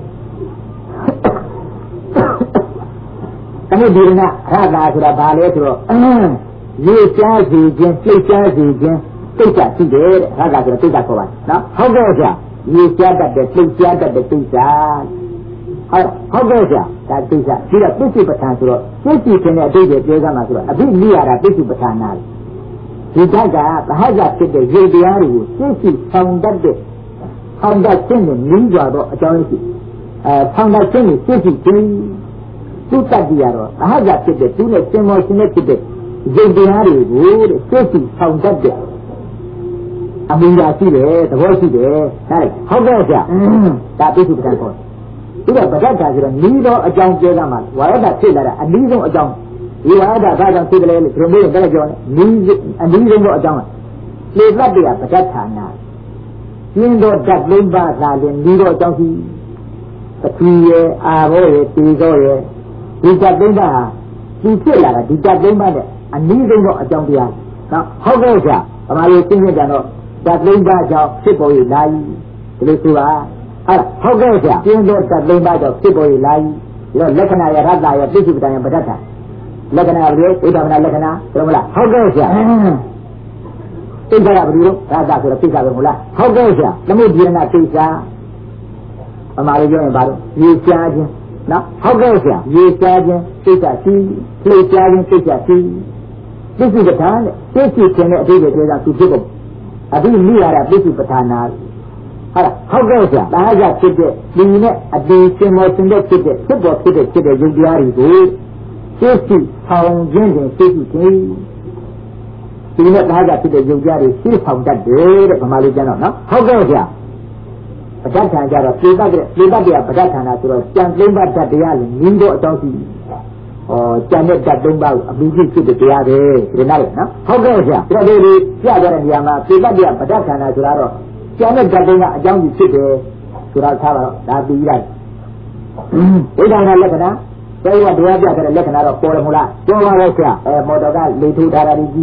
သမုဒ္ဒိရဏရတာဆိုတာဘာလဲဆိုတော့ရေရှားစီခြင်းစိတ်ရှားစီခြင်းစိတ်ချရှိတယ်တဲ့ရတာဆိုတော့စိတ်ချခေါ်ပါနော်ဟုတ်ကဲ့ဆရာရေရှားတတ်တဲ့စိတ်ရှားတတ်တဲ့စိတ်ချဟုတ်ကဲ့ဆရာဒါစိတ်ချပြီးတော့ပစ္စုပ္ပန်ဆိုတော့စိတ်ကြည့်ခြင်းနဲ့အတိတ်တွေပြောကြမှာဆိုတော့အဘိနိယာရပစ္စုပ္ပန်နာဒီဓာတ်ကဘဟဇဖြစ်တဲ့ရေတရားတွေကိုစိတ်ကြည့်ဆောင်တတ်တဲ့ဆောင်တတ်ခြင်းနဲ့နင်းကြတော့အကြောင်းရှိဆောင်တတ်ခြင်းနဲ့စိတ်ကြည့်ခြင်းသူတတ်ကြရတော့ဘဟဇဖြစ်တဲ့သူနဲ့စင်မောရှင်နဲ့ဖြစ်တဲ့ရေတရားတွေကိုတဲ့စိတ်ကြည့်ဆောင်တတ်တဲ့အမူအရာရှိတယ်သဘောရှိတယ်ဟုတ်ကဲ့ဆရာဒါပိစုပ္ပံခေါ်ဒီတော့ဗဒ္ဒတာဆိုတော့နီးတော့အကြောင်းပြောတာမှာဝါရဒဖြစ်လာတာအနည်းဆုံးအကြောင်းဒီဝါရဒဘာကြောင့်ဖြစ်တယ်လဲဒီလိုမျိုးလည်းပြောနေနီးအနည်းဆုံးတော့အကြောင်းလေသတ္တရားဗဒ္ဒဌာနာကျင်းတော့ဓာတ်လုံးပါလာရင်နီးတော့အကြောင်းရှိပထဝီရဲ့အာဘောရဲ့တေဇောရဲ့ဒီဓာတ်လုံးပါဟာဒီဖြစ်လာတာဒီဓာတ်လုံးပါတဲ့အနည်းဆုံးတော့အကြောင်းတရားနော်ဟုတ်ကဲ့ဆရာဗမာလူသိနေကြတော့ဓာတ်လုံးပါကြောင့်ဖြစ်ပေါ်ရလာပြီဒီလိုဆိုပါဟုတ်ကဲ့ဆရာကျင်းတော့ဓာတ်လုံးပါကြောင့်ဖြစ်ပေါ်ရလာပြီဒီတော့လက္ခဏာရရတ္တရပိစုပ္ပန်ရပဋ္ဌာန်လက္ခဏာဘယ်လိုဣဒ္ဓမနာလက္ခဏာသိမလားဟုတ်ကဲ့ဆရာဣဒ္ဓရဘယ်လိုရတ္တဆိုတော့ပိစာပဲမလားဟုတ်ကဲ့ဆရာသမုဒ္ဒိရဏပိစာဗမာလူပြောရင်ဘာလို့ရေရှားခြင်းနော်ဟုတ်ကဲ့ဆရာရေရှားခြင်းပိစာရှိလှေရှားခြင်းပိစာရှိပိစုပဋ္ဌာန်တဲ့သိရှိခြင်းနဲ့အတိတ်တွေပြောတာသူဖြစ်ဖို့အဘိနိယာရပိစုပဋ္ဌာနာဟုတ်ကဲ့ဆရာဒါကြဖြစ်တဲ့ဒီနဲ့အတေစင်မောစင်တဲ့ဖြစ်တဲ့ဖြစ်ပေါ်ဖြစ်တဲ့ယုတ်တရားတွေကိုသိရှိဆောင်ခြင်းနဲ့သိရှိခြင်းဒီနဲ့ဒါကြဖြစ်တဲ့ယုတ်တရားတွေသိဆောင်တတ်တယ်တဲ့ဗမာလူကျမ်းတော့နော်ဟုတ်ကဲ့ဆရာပဋ္ဌာန်ကြတော့ပြေတတ်တရားပဋ္ဌာန်နာဆိုတော့ကြံသိမ့်ပတ်တတ်တရားလည်းနင်းတော့အကြောင်းရှိကြံတဲ့ဓာတ်သုံးပါးအမှုဖြစ်တဲ့တရားပဲဒီနားလေနော်ဟုတ်ကဲ့ဆရာဒါတွေပြကြတဲ့နေရာမှာပြေတတ်တရားပဋ္ဌာန်နာဆိုတာတော့ကျန်တဲ့ဓာတ်တွေကအကြောင်းကြီးဖြစ်တယ်ဆိုတာထားပါတော့ဒါပြီးလိုက်ဝိဒနာလက္ခဏာဘယ်ကတရားပြတဲ့လက္ခဏာတော့ပေါ်တယ်မဟုတ်လားပြောပါတော့ဆရာမော်တော်ကလေထိုးထားတာကြီး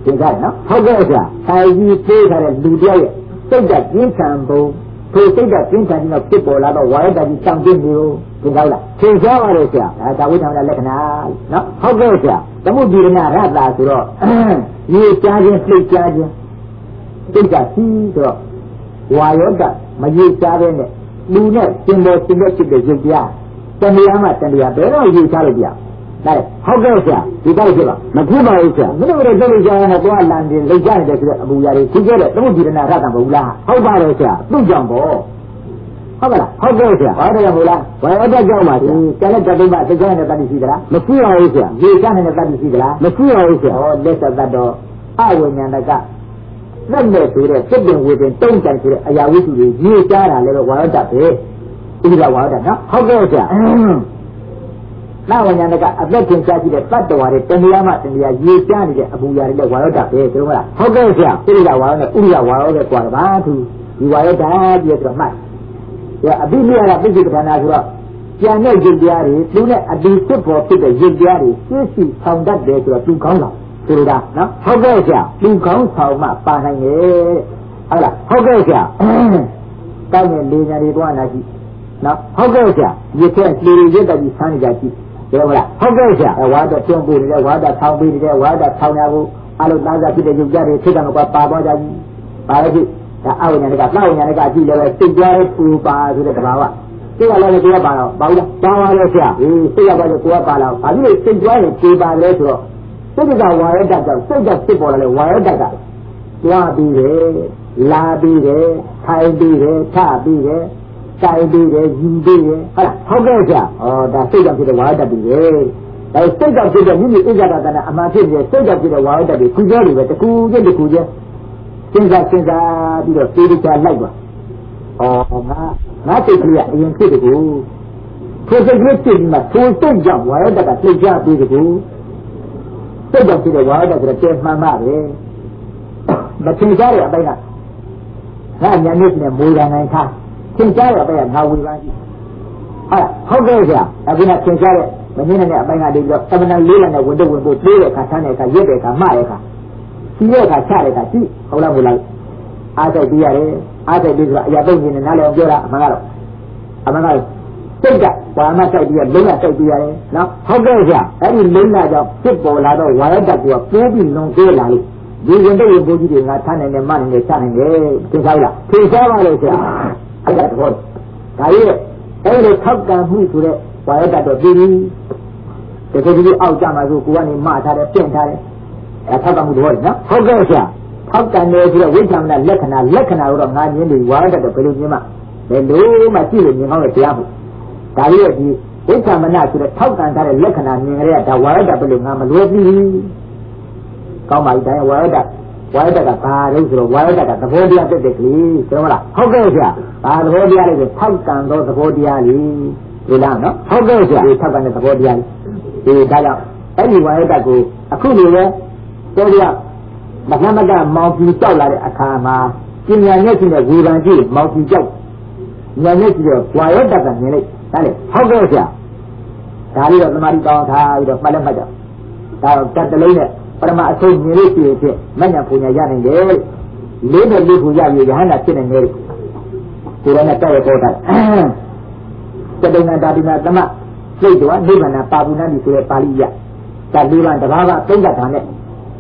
သင်္ခါရနော်ဟုတ်ကဲ့ဆရာခိုင်ကြီးပေးထားတဲ့လူတယောက်ရဲ့စိတ်ဓာတ်ပြင်းထန်ပုံထိုစိတ်ဓာတ်ပြင်းထန်ခြင်းတော့ဖြစ်ပေါ်လာတော့ဝါရတကြီးစောင့်ကြည့်နေလို့သင်္ခါရလားသင်္ခါရပါလေဆရာဒါဝိသံဃာလက္ခဏာနော်ဟုတ်ကဲ့ဆရာသမုဒိရဏရတ္တာဆိုတော့ရေကြားခြင်းစိတ်ကြားခြင်းစိတ်ကစီးဆိုတော့ဝါယောတမရေကြားတဲ့နဲ့လူနဲ့ရှင်ပေါ်ရှင်တဲ့ဖြစ်တဲ့ရုပ်တရားတဏှာမှတဏှာဘယ်တော့ရေချလို့ပြဒါဟုတ်ကဲ့ဆရာဒီကောက်ဖြစ်ပါမဖြစ်ပါဘူးဆရာမင်းတို့လည်းသိကြရတယ်တော့လမ်းတင်လိတ်ကြတယ်ဆိုတဲ့အမူအရာတွေသိကြတယ်သမုဒိရဏရတ္တာမဟုတ်လားဟုတ်ပါတယ်ဆရာသူ့ကြောင့်ပေါ့ဟုတ်ကဲ့ဟုတ်ကဲ့ဆရာဘာတရားမို့လားဝါယောတကြောင့်ပါဆရာကျန်တဲ့တတိမသိကြတဲ့တတိရှိသလားမရှိပါဘူးဆရာရေချတဲ့တတိရှိသလားမရှိပါဘူးဆရာဟောလက်သက်တတော်အဝိညာဏကလက်နဲ့ဆိုတဲ့စိတ်ပင်ဝေပင်တုံးကြံဆိုတဲ့အရာဝိစုတွေရေချတာလည်းဝါယောတပဲဥဒ္ဒဝါယောတနော်ဟုတ်ကဲ့ဆရာနာဝညာဏကအသက်ထင်ရှားရှိတဲ့တတ္တဝါတွေတဏှာမှတဏှာရေချနေတဲ့အပူရာတွေလည်းဝါယောတပဲသို့မလားဟုတ်ကဲ့ဆရာဥဒ္ဒဝါယောနဲ့ဥဒ္ဒဝါယောနဲ့ကြွားပါသူဒီဝါယောတပြီးတော့မှတ်အဘိဓိယကပိဋကဌာနဆိုတော့ကျန်တဲ့ယုတ်တရားတွေသူနဲ့အတူဖြစ်ပေါ်ဖြစ်တဲ့ယုတ်တရားတွေရှင်းရှိဆောင်တတ်တယ်ဆိုတော့သူကောင်းတာဆိုလိုတာနော်ဟုတ်ကဲ့ဆရာသူကောင်းဆောင်မှပါနိုင်တယ်ဟုတ်လားဟုတ်ကဲ့ဆရာတောင်းတဲ့လေညာတွေတွားလာကြည့်နော်ဟုတ်ကဲ့ဆရာရစ်တဲ့လေတွေရစ်တဲ့ကြီးဆန်းနေကြကြည့်ပြောမလားဟုတ်ကဲ့ဆရာဝါဒတွန်းပို့နေတဲ့ဝါဒထောင်ပေးနေတဲ့ဝါဒထောင်ရဖို့အလုံးသားစားဖြစ်တဲ့ယုတ်တရားတွေဖြစ်တယ်ကွာပါသွားကြကြည့်ပါလေကြည့်ဒါအဝိညာဏကသောဝိညာဏကကြည့်လည်းပဲစိတ်ကြဲပူပါဆိုတဲ့တဘာဝစိတ်ကလည်းကိုယ်ကပါတော့ဘာလို့လဲပါပါလေဆရာစိတ်ကလည်းကိုယ်ကပါတော့ဘာဖြစ်လို့စိတ်ကြဲရင်ပူပါလဲဆိုတော့စိတ်ကဝါရတ္တကြောင့်စိတ်ကဖြစ်ပေါ်လာလေဝါရတ္တကတွားပြီးတယ်လာပြီးတယ်ထိုင်ပြီးတယ်ထပြီးတယ်တိုင်ပြီးတယ်ယူပြီးတယ်ဟုတ်လားဟုတ်ကဲ့ဆရာဒါစိတ်ကြောင့်ဖြစ်တဲ့ဝါရတ္တပြီးတယ်ဒါစိတ်ကြောင့်ဖြစ်တဲ့မိမိဣဇဒတနာအမှန်ဖြစ်နေတဲ့စိတ်ကြောင့်ဖြစ်တဲ့ဝါရတ္တပြီးကုကြောတွေပဲတကူချင်းတကူချင်းစဉ်းစားပြီးတော့ပြေးကြလိုက်ပါငါစိတ်ကလေးအရင်ဖြစ်တယ်ကိုထိုစိတ်ကလေးဖြစ်ပြီးမှထိုစိတ်ကြောင့်ဝါရတ္တကလှိတ်ကြပြီးတယ်ကိုစိတ်ကြောင့်ဖြစ်တဲ့ဝါရတ္တဆိုတော့တဲမှန်ပါပဲမထင်ရှားတဲ့အပိုင်းကငါညာနစ်နဲ့မူရနိုင်ထားထင်ရှားတဲ့အပိုင်းကငါဝေဖန်ကြည့်ဟုတ်ကဲ့ဆရာအခုနထင်ရှားတဲ့မင်းနဲ့အပိုင်းကလေးပြီးတော့သမဏလေးလနဲ့ဝင်တော့ဝင်ဖို့ပြေးတဲ့အခါဆန်းတဲ့အခါရက်တဲ့အခါမှားတဲ့အခါဒီရဲ့အခါချတဲ့အခါကြည့်ဟုတ်လားမဟုတ်လားအားစိတ်ပြီးရတယ်အားစိတ်ပြီးဆိုတော့အရာသုံးခြင်းနဲ့နားလည်အောင်ပြောတာအမှန်ကတော့စိတ်ကဘာမှစိုက်ပြီးရလုံးဝစိုက်ပြီးရတယ်နော်ဟုတ်ကဲ့ဆရာအဲ့ဒီလုံးဝကြောင့်ဖြစ်ပေါ်လာတော့ဝါရတ္တကပိုးပြီးလွန်ကျဲလာလို့ဒီရင်တဲ့ရင်ပိုးကြီးတွေကထားနိုင်တယ်မနိုင်တယ်ချနိုင်တယ်သင်္ခါရလားသင်္ခါရပါလေဆရာအဲ့ဒါတော့ဒါရဲ့အဲ့ဒီထောက်ကံမှုဆိုတဲ့ဝါရတ္တတော့ပြီးပြီတကယ်ကြီးအောက်ကြမှာဆိုကိုကနေမထားတယ်ပြင်ထားတယ်အဲ့ထောက်ကံမှုတော့နော်ဟုတ်ကဲ့ဆရာထောက်ကံတယ်ဆိုတော့ဝိသံလက္ခဏာတော့ငါမြင်တယ်ဝါရတ္တတော့ဘယ်လိုမြင်မှဘယ်လိုမှကြည့်လို့မြင်ကောင်းတဲ့တရားမှုဒါရဲ့ဒီဝိသမနဆိုတဲ့ထောက်ကံထားတဲ့လက္ခဏာမြင်ကြရတာဝါရတ္တဘယ်လိုငါမလွယ်ဘူးကောင်းပါပြီဒါဝါရတ္တကဘာလို့ဆိုတော့ဝါရတ္တကသဘောတရားတက်တဲ့ကလေးဆိုတော့မလားဟုတ်ကဲ့ဆရာဘာသဘောတရားလဲဆိုထောက်ကံသောသဘောတရားလေးဒီလားနော်ဟုတ်ကဲ့ဆရာဒီထောက်ကံတဲ့သဘောတရားလေးဒီဒါကြောင့်အဲ့ဒီဝါရတ္တကိုအခုလိုလဲတော်ရမကမောင်ကြီးကြောက်လာတဲ့အခါမှာပညာနဲ့ရှိတဲ့ဝေဒန်ကြီးမောင်ကြီးကြောက်ဉာဏ်နဲ့ရှိတော့ဝါရတ္တကမြင်လိုက်ဒါလေဟုတ်ကဲ့ဆရာဒါလေးတော့သမာဓိတောင်းထားပြီးတော့မှတ်လက်မှတ်ကြဒါတော့တတ်တလုံးနဲ့ပရမအဆုံးမြင်လို့ရှိရင်ဖြင့်မဉ္ဇဉ်ပူညာရနိုင်တယ်လေးနဲ့လေးကိုရပြီးရဟန္တာဖြစ်နိုင်တယ်ကိုယ်နဲ့တက်ရပေါ်တာတတိနာတာတိနာသမစိတ်တော်နိဗ္ဗာန်ပါပုဏ္ဏတိဆိုတဲ့ပါဠိရဒါလေးပါးတဘာဝသုံးတတ်တာနဲ့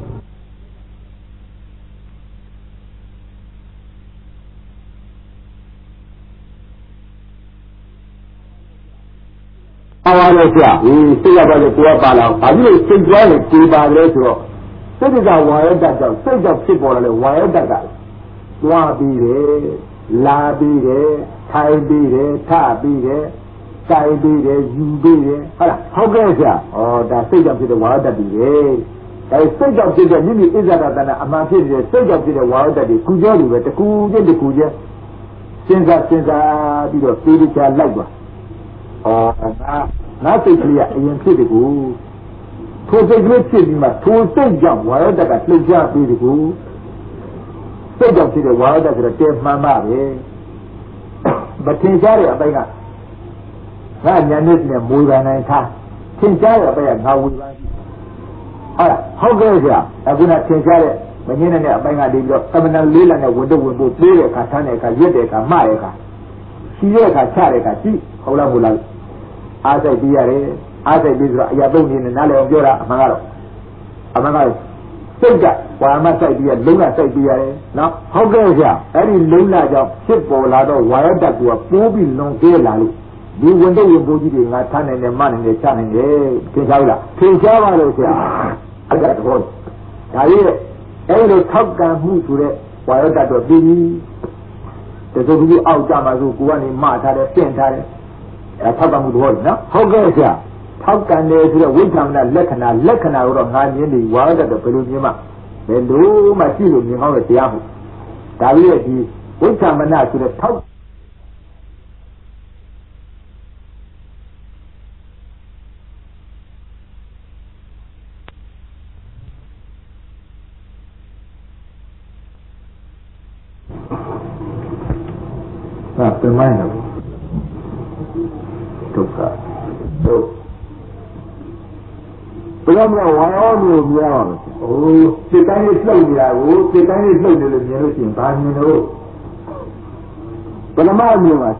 ပါလေဆရာစိတ်ရပါလေကိုယ်ကပါလာဘာဖြစ်လို့စိတ်ကြွားလေဒီပါလဲဆိုတော့စိတ်ကဝါရတ္တကြောင့်စိတ်ကြောင့်ဖြစ်ပေါ်လာလေဝါရတ္တကတွားပြီးတယ်လာပြီးတယ်ထိုင်ပြီးတယ်ထပြီးတယ်တိုင်ပြီးတယ်ယူပြီးတယ်ဟုတ်လားဟုတ်ကဲ့ဆရာဒါစိတ်ကြောင့်ဖြစ်တဲ့ဝါရတ္တတွေဒါစိတ်ကြောင့်ဖြစ်တဲ့မိမိဣဇဒတနာအမှန်ဖြစ်တဲ့စိတ်ကြောင့်ဖြစ်တဲ့ဝါရတ္တတွေကုကြောတွေပဲတကူချင်းစဉ်းစားပြီးတော့ပြေးကြလိုက်ပါငါစိတ်ကလေးကအရင်ဖြစ်တယ်ကိုထိုစိတ်ကလေးဖြစ်ပြီးမှထိုစိတ်ကြောင့်ဝါရတ္တကလှုပ်ရှားပြီးတယ်ကိုစိတ်ကြောင့်ဖြစ်တဲ့ဝါရတ္တဆိုတော့တဲမှန်ပါပဲမထင်ရှားတဲ့အပိုင်းကငါညာနစ်နဲ့မူရနိုင်ထားထင်ရှားတဲ့အပိုင်းကငါဝေဖန်ဟုတ်ကဲ့ဆရာအခုနသင်ကြားတဲ့မငင်းတဲ့အပိုင်းကတည်းကသမဏလေးလံနဲ့ဝင်တော့ဝင်ဖို့ပြေးတဲ့အခါဆန်းတဲ့အခါရက်တဲ့အခါမှားတဲ့အခါရှိတဲ့အခါချတဲ့အခါကြည့်ဟုတ်လားမဟုတ်လားအားစိတ်ပြီးရတယ်အားစိတ်ပြီးဆိုတော့အရာသုံးနေနဲ့နားလည်အောင်ပြောတာအမှန်ကတော့စိတ်ကဝါမစိုက်ပြီးရလုံးကစိုက်ပြီးရတယ်နော်ဟုတ်ကဲ့ဆရာအဲ့ဒီလုံးလာကြောင့်ဖြစ်ပေါ်လာတော့ဝါရတ္တကပိုးပြီးလွန်ကဲလာလို့ဒီဝင်တော့ဝင်ပိုးကြီးတွေငါထားနိုင်တယ်မနိုင်တယ်ချနိုင်တယ်သင်ကြားလားသင်ကြားပါလို့ဆရာအဲ့ဒါတော့ဒါကြီးအဲ့လိုထောက်ကံမှုဆိုတဲ့ဝါရတ္တတော့ပြီးပြီတကယ်ကြီးအောက်ကြမှာဆိုကိုကနေမထားတယ်ပြင်ထားတယ်အဲ့ထောက်ကံမှုတော့နော်ဟုတ်ကဲ့ဆရာထောက်ကံတယ်ဆိုတော့ဝိသံနာလက္ခဏာကိုတော့ငါမြင်နေဝါရတ္တတော့ဘယ်လိုမြင်မှဘယ်လိုမှရှိလို့မြင်ဟောတဲ့တရားမှုဒါပြီးရဲ့ဒီဝိသံနာဆိုတဲ့ထောက်เป็นไม่หรอกทุกข์ทุกข์ဘယ်မှာဝါရောမျိုးများပါလဲ။အိုးစိတ်တိုင်းလှုပ်နေတာကိုစိတ်တိုင်းလှုပ်နေလို့မြင်လို့ရှိရင်ဘာမြင်လို့ဘယ်မှာမြင်ပါ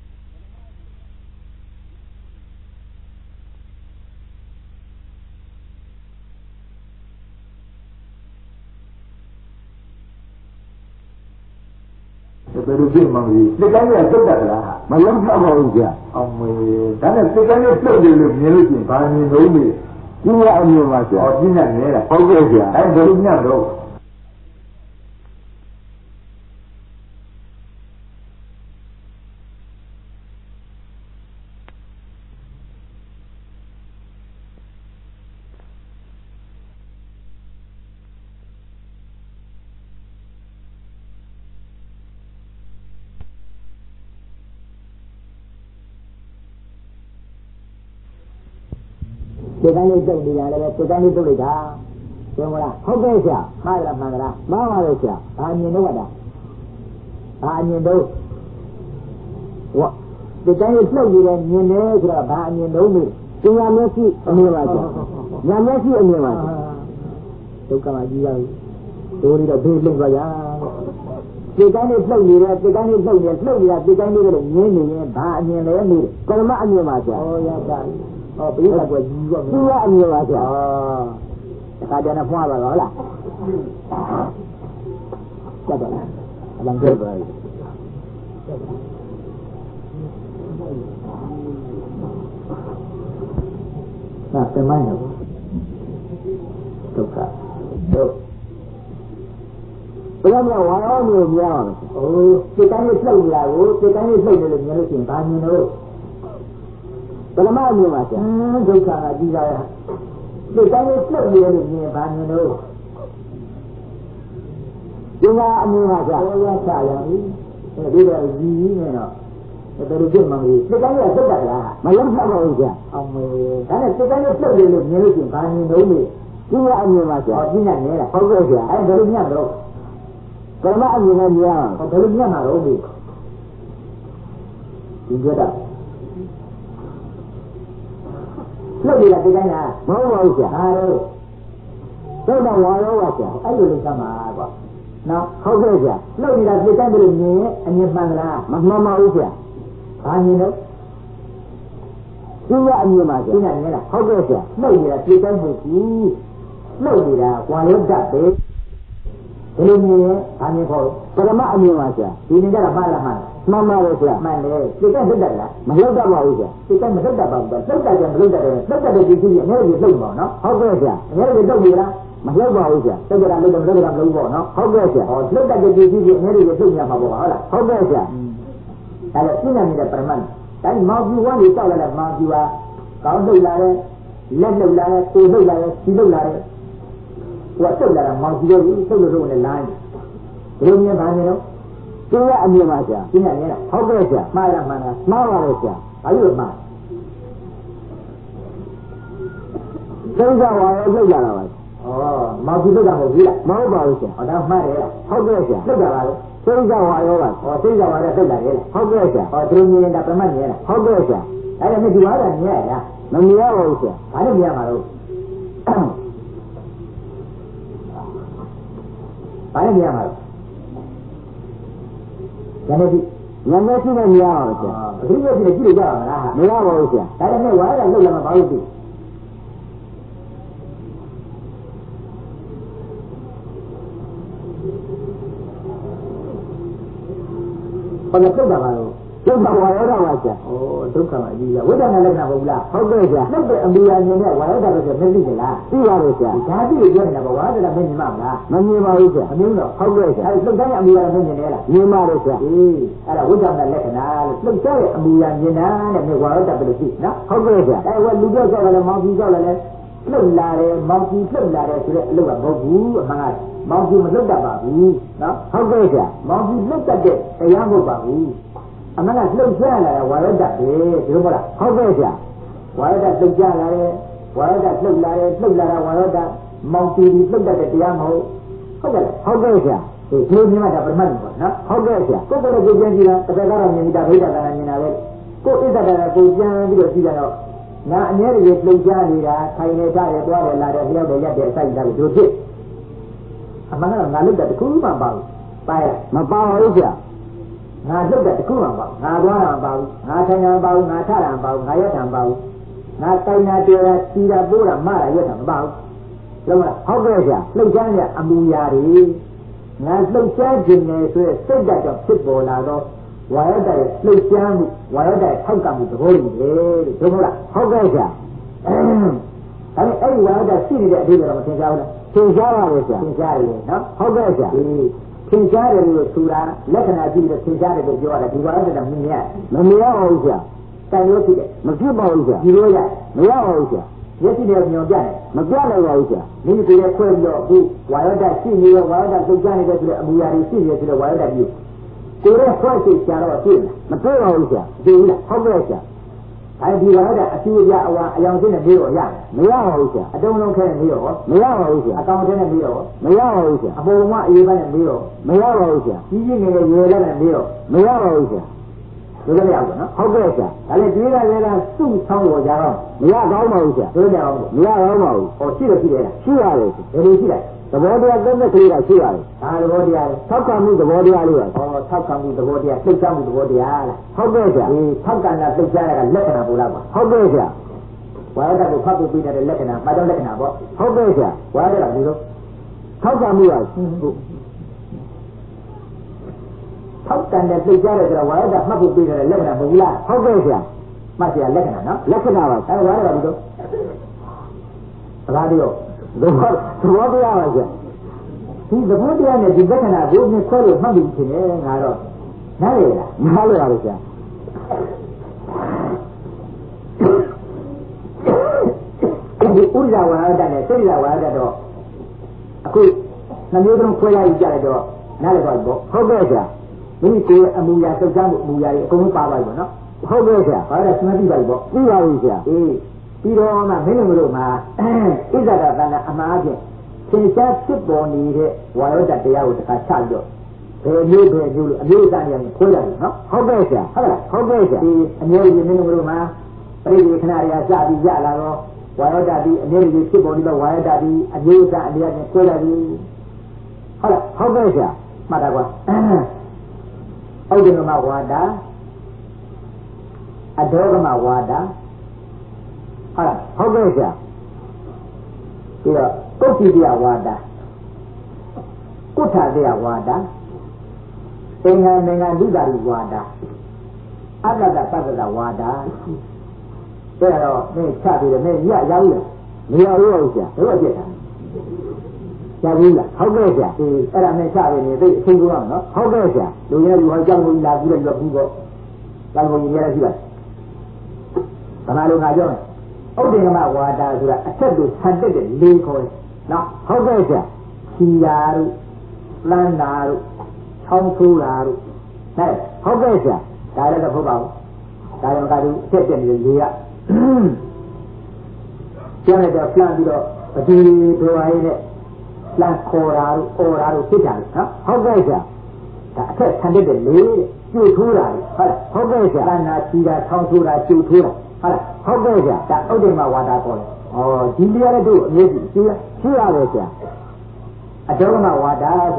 ဘယ်လိုဖြစ်မှမလဲစိတ်တိုင်းကသုတ်တတ်လားမလုံးထပါဘူးကြာအောင်မေဒါနဲ့စိတ်တိုင်းလှုပ်နေလို့မြင်လို့ရှိရင်ဘာမြင်လို့မေကျင်းရအမြင်ပါကြာကျင်းရနေတာဟုတ်ကဲ့ကြာအဲဘယ်လိုညံ့တော့ဒီကနေ့တုတ်နေရတယ်ပဲဒီကနေ့တုတ်လိုက်တာပြောမလားဟုတ်ကဲ့ဆရာမှားလားမှန်လားမှားပါလေဆရာဘာမြင်တော့တာဘာမြင်တော့ဝါဒီကနေ့လှုပ်နေတယ်မြင်တယ်ဆိုတော့ဘာမြင်တော့မေးပညာမျက်စိအမြင်ပါဆရာညာမျက်စိအမြင်ပါဒုက္ခမကြီးရဘူးတို့တွေတော့ဘေးလုံသွားရဒီကနေ့လှုပ်နေတယ်ဒီကနေ့လှုပ်နေတာဒီကနေ့လည်းမြင်နေရင်ဘာအမြင်လဲမေးကလမအမြင်ပါဆရာဟောရတာဟောဘေးကကွယ်ကြီးရောသူကအမြင်ပါဆရာတခါကျရင်ဖွာပါတော့လားကျတော့လားအလံကျပါနားပြန်မနေဘူးဒုက္ခတို့ဘယ်မှာဝါရောမျိုးများအောင်ဟိုစိတ်တိုင်းလှုပ်နေတာကိုစိတ်တိုင်းလှုပ်နေလို့မြင်လို့ရှိရင်ဘာမြင်လို့ဘယ်မှာမြင်ပါဆရာဒုက္ခကကြီးတာစိတ်တိုင်းလှုပ်နေလို့မြင်ဘာမြင်လို့ဒီကအမြင်ပါဆရာဟောရချရပြီဒီတော့ကြီးနေတော့ဘယ်လိုဖြစ်မှမလဲစိတ်တိုင်းကသုတ်တယ်လားမလုံးဖတ်ပါဘူးဆရာအောင်မေဒါနဲ့စိတ်တိုင်းလှုပ်နေလို့မြင်လို့ရှိရင်ဘာမြင်လို့မေဒီကအမြင်ပါဆရာဟောပြညာနေတာဟုတ်ကဲ့ဆရာအဲဘယ်လိုညံ့တော့ဘယ်မှာအမြင်နဲ့မြင်အောင်ဘယ်လိုညံ့မှာတော့မေဒီကြတာလှုပ်နေတာဒီတိုင်းလားမဟုတ်ပါဘူးဆရာဟာတော့သုတ်တော့ဝါရောပါဆရာအဲ့လိုလေးသမှာကွာနော်ဟုတ်ကဲ့ဆရာလှုပ်နေတာဒီတိုင်းဘယ်လိုမြင်အမြင်မှန်လားမမှန်ပါဘူးဆရာဘာမြင်လို့ဒီကအမြင်ပါဆရာဒီနဲ့လားဟုတ်ကဲ့ဆရာလှုပ်နေတာဒီတိုင်းမဟုတ်ဘူးလှုပ်နေတာဝါရောတတ်ပဲဘယ်လိုမြင်လဲဘာမြင်ခေါ်ပရမအမြင်ပါဆရာဒီနေကြတာပါလားမှန်ပါပဲဆရာမှန်တယ်ဒီကတက်တယ်လားမလှုပ်တတ်ပါဘူးဆရာဒီကမလှုပ်တတ်ပါဘူးလှုပ်တတ်တယ်မလှုပ်တတ်တယ်လှုပ်တတ်တဲ့ဒီကြီးအများကြီးလှုပ်ပါနော်ဟုတ်ကဲ့ဆရာအများကြီးလှုပ်ပြီလားမလှုပ်ပါဘူးဆရာတက်ကြတာလှုပ်တယ်မလှုပ်တာမလှုပ်ပါနော်ဟုတ်ကဲ့ဆရာဟောလှုပ်တတ်တဲ့ဒီကြီးအများကြီးလှုပ်နေမှာပေါ့ဟုတ်လားဟုတ်ကဲ့ဆရာဒါလည်းပြင်းနေတဲ့ပရမတ်တိုင်းမောင်ပြူဝါနေတောက်လာတဲ့မောင်ပြူဟာကောင်းလှုပ်လာတယ်လက်လှုပ်လာတယ်ကိုလှုပ်လာတယ်ခြေလှုပ်လာတယ်ဟိုတုတ်လာတာမောင်ပြူလို့သုတ်လို့နဲ့လိုင်းဘယ်လိုမြင်ပါနေတော့သူကအမြင်ပါဆရာပြင်းနေတာဟုတ်ကဲ့ဆရာမှားရမှန်လားမှားပါလေဆရာဘာလို့မှားသုံးစားဝါရောလှုပ်လာတာပါဩမောင်ပြူလှုပ်တာမဟုတ်ဘူးလားမဟုတ်ပါဘူးဆရာဟောဒါမှားတယ်လားဟုတ်ကဲ့ဆရာလှုပ်တာပါလေသုံးစားဝါရောပါဟောသုံးစားဝါရောလှုပ်တာလေဟုတ်ကဲ့ဆရာဟောသူမြင်တာပြမမြင်တာဟုတ်ကဲ့ဆရာအဲ့ဒါနဲ့ဒီဝါကမြင်ရလားမမြင်ရပါဘူးဆရာဘာလို့မြင်ရမှာတော့ဘာလဲမြင်ရမှာလဲဉာဏ်နဲ့ရှိနေမြင်ရပါဆရာအတိအကျကြည့်လို့ကြပါမလားမရပါဘူးဆရာဒါပေမဲ့ဝါရဒလှုပ်လာမှာဘာလို့သိဘာလို့ထုတ်တာပါလို့ဒုက္ခဝါယောဒပါဆရာဒုက္ခမှာအကြီးလားဝိဒနာလက္ခဏာမဟုတ်လားဟုတ်ကဲ့ဆရာနှုတ်တဲ့အမိယာမြင်တဲ့ဝါယောဒလို့ဆိုမသိကြလားသိပါလို့ဆရာဒါကြည့်လို့ပြောနေတာပေါ့ဝါယောဒမမြင်ပါမလားမမြင်ပါဘူးဆရာမမြင်တော့ဟုတ်ကဲ့ဆရာလှုပ်တဲ့အမိယာမမြင်နေလားမြင်ပါလို့ဆရာအေးအဲ့ဒါဝိဒနာလက္ခဏာလို့လှုပ်တဲ့အမိယာမြင်တာတဲ့ဝါယောဒပဲလို့သိနော်ဟုတ်ကဲ့ဆရာအဲ့ဝလူပြောက်ကြောက်လည်းမောင်ကြီးကြောက်လည်းလှုပ်လာတယ်မောင်ကြီးလှုပ်လာတယ်ဆိုတဲ့အလုပ်ကမဟုတ်ဘူးအမှန်ကမောင်ကြီးမလှုပ်တတ်ပါဘူးနော်ဟုတ်ကဲ့ဆရာမောင်ကြီးလှုပ်တတ်တဲ့တရားမဟုတ်ပါဘူးအမှန်ကလှုပ်ရှားလာတာဝါရဒပဲဒီလိုမလားဟုတ်ကဲ့ဆရာဝါရဒလှုပ်ရှားလာတယ်ဝါရဒလှုပ်လာတယ်လှုပ်လာတာဝါရဒမောင်တီလှုပ်တတ်တဲ့တရားမဟုတ်ဟုတ်ကဲ့ဟုတ်ကဲ့ဆရာဒီလိုမြင်မှဒါပရမတ်ပေါ့နော်ဟုတ်ကဲ့ဆရာကိုယ်ကလည်းကိုပြန်ကြည့်တာတစ်ခါကတော့မြင်ပြီးတာဘိဓါကလည်းမြင်တာပဲကိုဣဒ္ဓတာကကိုပြန်ပြီးတော့ကြည့်ကြတော့ငါအမြဲတည်းလှုပ်ရှားနေတာထိုင်နေကြတယ်တွားတယ်လာတယ်လျှောက်တယ်ရက်တယ်အစိုက်ကြတယ်တို့ဖြစ်အမှန်ကတော့ငါလှုပ်တာတခုမှမပါဘူးပါရမပါဘူးဆရာငါလှုပ်တဲ့တခုမှမပါဘူးငါသွားတာမပါဘူးငါထိုင်တာမပါဘူးငါထတာမပါဘူးငါရက်တာမပါဘူးငါတိုင်တာတေတာစီတာပိုးတာမတာရက်တာမပါဘူးလုံးဝဟုတ်ကဲ့ဆရာလှုပ်ရှားနေအမူအရာတွေငါလှုပ်ရှားခြင်းနဲ့ဆိုရစိတ်ဓာတ်ကြောင့်ဖြစ်ပေါ်လာတော့ဝါရဒရဲ့လှုပ်ရှားမှုဝါရဒရဲ့ထောက်ကမှုသဘောကြီးပဲလို့ဟုတ်လားဟုတ်ကဲ့ဆရာအဲ့ဒီဝါရဒရှိနေတဲ့အဓိပ္ပာယ်တော့မသင်ကြားဘူးလားသင်ကြားပါလေဆရာသင်ကြားရတယ်နော်ဟုတ်ကဲ့ဆရာသင်ကြားတယ်လို့ဆိုတာလက္ခဏာကြည့်ပြီးသင်ကြားတယ်လို့ပြောရတယ်ဒီဝါရဒမမြင်ရမမြင်ရပါဘူးဆရာတိုင်လို့ဖြစ်တယ်မဖြစ်ပါဘူးဆရာဒီလိုရမရပါဘူးဆရာမျက်စိနဲ့ညွန်ပြတယ်မပြနိုင်ပါဘူးဆရာမိမိကိုယ်ရဲ့ခွဲပြီးတော့အခုဝါရဒရှိနေရောဝါရဒလှုပ်ရှားနေတဲ့ဆိုတဲ့အမူအရာတွေရှိနေတယ်ဆိုတော့ဝါရဒကြီးကိုယ်ရဲ့ခွဲစိတ်ရှာတော့တွေ့မတွေ့ပါဘူးဆရာသိဘူးလားဟုတ်ကဲ့ဆရာအဲဒီဝါရဒအကျိုးရအဝါအယောင်စင်းနဲ့ပြီးတော့ရမရပါဘူးဆရာအတုံးလုံးခဲနဲ့ပြီးတော့မရပါဘူးဆရာအကောင်ထဲနဲ့ပြီးတော့မရပါဘူးဆရာအပေါ်မှာအေးပန်းနဲ့ပြီးတော့မရပါဘူးဆရာကြီးကြီးငယ်ငယ်ရေလက်နဲ့ပြီးတော့မရပါဘူးဆရာဒီလိုမရဘူးနော်ဟုတ်ကဲ့ဆရာဒါလည်းတွေးရလဲစုဆောင်းပေါ်ကြတော့မရကောင်းပါဘူးဆရာတွေးကြအောင်မရကောင်းပါဘူးဟောရှိတယ်ရှိတယ်ရှိရတယ်ဘယ်လိုရှိလဲသဘောတရားသုံးတဲ့ကလေးကရှိရတယ်ဒါသဘောတရားထောက်ကမှုသဘောတရားလေးပါဟောထောက်ကမှုသဘောတရားလှုပ်ရှားမှုသဘောတရားလားဟုတ်ကဲ့ဆရာဒီထောက်ကံတာလှုပ်ရှားတာကလက္ခဏာပေါ်လာပါဟုတ်ကဲ့ဆရာဝါရဒကိုဖတ်ဖို့ပြီးတဲ့လက္ခဏာပါတော့လက္ခဏာပေါ့ဟုတ်ကဲ့ဆရာဝါရဒကဒီလိုထောက်ကမှုရထောက်ကံတဲ့လှုပ်ရှားတယ်ဆိုတော့ဝါရဒမှတ်ဖို့ပြီးတဲ့လက္ခဏာမဟုတ်ဘူးလားဟုတ်ကဲ့ဆရာမှတ်ဆရာလက္ခဏာနော်လက္ခဏာပါအဲဝါရဒကဒီလိုဘာဒီရောသဘောတရားပါဆရာဒီသဘောတရားနဲ့ဒီလက္ခဏာကိုမြင်ခွဲလို့မှတ်ပြီးဖြစ်နေငါတော့နားလေလားနားလေပါလို့ဆရာဒီဥဒ္ဒဝါရဒနဲ့စိတ္တဝါရဒတော့အခုနှမျိုးသုံးခွဲရည်ကြတယ်တော့နားလေပါပေါ့ဟုတ်ကဲ့ဆရာမိမိကိုယ်အမူအရာသုတ်ချမှုအမူအရာတွေအကုန်လုံးပါပါပြီပေါ့နော်ဟုတ်ကဲ့ဆရာဘာလဲသင်သိပါပြီပေါ့သိပါပြီဆရာအေးပြီးတော့မှမင်းတို့မှာဣဇဒတန်ကအမှားအပြင်သင်္ချာဖြစ်ပေါ်နေတဲ့ဝါရဒတရားကိုတစ်ခါချပြီးတော့ဘယ်မျိုးလို့အမျိုးအစားနေရာကိုခွဲရတယ်နော်ဟုတ်ကဲ့ဆရာဟုတ်လားဟုတ်ကဲ့ဆရာဒီအမျိုးကြီးမင်းတို့မှာပရိသေခဏရာစပြီးရလာတော့ဝါရဒတိအမျိုးကြီးဖြစ်ပေါ်နေတဲ့ဝါရဒတိအမျိုးအစားအနေနဲ့ခွဲရတယ်ဟုတ်လားဟုတ်ကဲ့ဆရာမှတ်တာကွာဩဒိကမဝါဒအဒေါကမဝါဒဟုတ်လားဟုတ်ကဲ့ဆရာပြီးတော့ကုဋ္ဌိတယဝါဒကုဋ္ဌာတယဝါဒသင်္ဃာနိုင်ငံလူတာရီဝါဒအတ္တတပတ္တဝါဒအဲ့တော့မင်းချပြီးတော့မင်းရရောက်ရမရဘူးဟုတ်ဆရာတို့အပြစ်တာရဘူးလားဟုတ်ကဲ့ဆရာဒီအဲ့ဒါမင်းချပြီးနေသိအချင်းကုန်အောင်နော်ဟုတ်ကဲ့ဆရာလူရဲလူဟောကြောက်လို့လာပြီးတော့ဘူးပေါ့ကြောက်လို့ရရရှိပါဘာမှလို့ငါပြောမယ်ဥဒ္ဒေကမဝါဒဆိုတာအဆက်ကိုဆန်တက်တဲ့လေးခေါ်တယ်နော်ဟုတ်ကဲ့ဆရာခီယာတို့လန်းတာတို့ချောင်းဆိုးတာတို့ဟုတ်ကဲ့ဆရာဒါလည်းတော့ဟုတ်ပါဘူးဒါရောကတူအဆက်တက်နေတဲ့လေးကကျန်တဲ့planပြီးတော့အဒီဒိုအိုင်းနဲ့planခေါ်တာတို့အော်တာတို့ဖြစ်တာနော်ဟုတ်ကဲ့ဆရာဒါအဆက်ဆန်တက်တဲ့လေးကျူထိုးတာဟုတ်ကဲ့ဆရာလန်းတာခီယာချောင်းဆိုးတာကျူထိုးတာဟုတ်ကဲ့ဆရာဒါဥဒ္ဓိမဝါဒပေါ်တယ်။ဩဒီလေးရတဲ့တို့အမြဲတည်းရှိရတယ်ဆရာ။ Adorama Wada,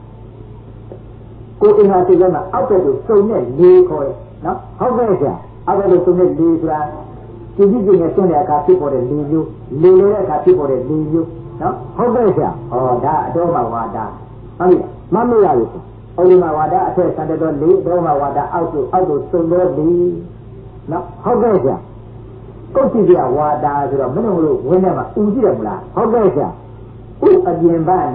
go in our cinema, out of the Sonet Lee, no? How very out of the Sonet Lee, giving a Sonia Cati for the leave you, Lila Cati for the leave you, no? How very oh, that Adorama Wada. Mammy, only my Wada, I said, Sunday don't leave, Doma Wada, out of Sonet Lee, no? How very go to the Wada, the minimum whenever, Ujira, how very who again by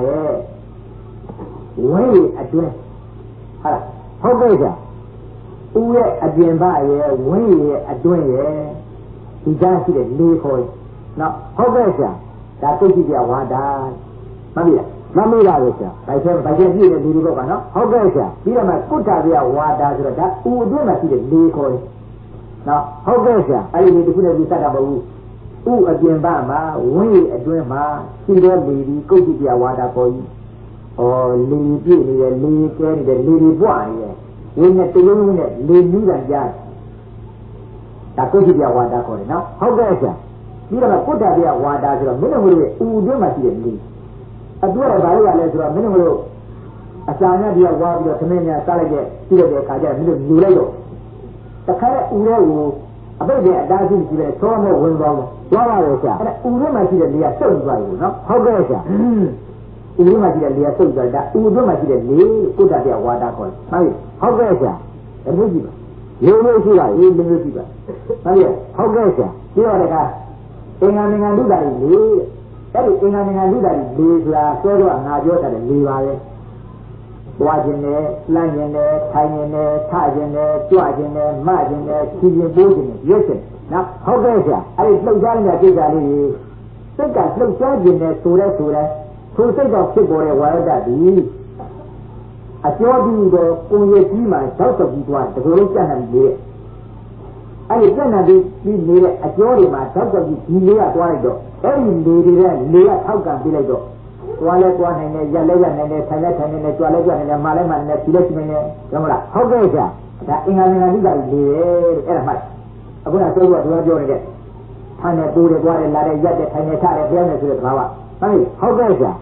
way at doing. How goes that? Who again by way at doing it? He does it leave for it. Now, how goes that? That is the Wada. Mamma, I said, I can't hear the little no? How goes that? Here my put out the Wada, that who do not see the leave for it. Now, how goes that? I need to put a beside about who again by my way at doing my see the lady go to the Wada for you. Or lady, the lady boy. When at the unit, lady and yard. That goes to the Wada for it. Now, how goes that? You have put out the Wada to a minimum who do not see the lead. A door of Baria to a minimum. A sana the award of Commander Salage, see the Kaja, you later. The Kaya Ure. A baby at dancing to the storm of window. And Uruma see the Lia so by you, no? How goes that? Uruma see the Lia so by that. Uruma see the Lia, put out their water call. How goes that? A music. You will see that, you will see that. How goes that? You are the guy. England and do that in the England and do that in the Solo and Najota and Levi. Watching there, lying there, tying there, tying there, driving there, margin there, keeping boozing. Yes, now, how goes that? I slow down that is a little. Think I slow down there, to think of people where that is. A job the only team south of the one, the whole can be. I cannot be near a job in my south of the India Guido. Every lady there, Leah, how can be like that? Toilet one and a Yalayan and a Talet and a toilet and a Malaman and a Tiletman. How goes that? That England and Liga is there. I'm going to tell you what you are doing again. And a good water, like a yet, and a tire, fairness to the flower. How goes that?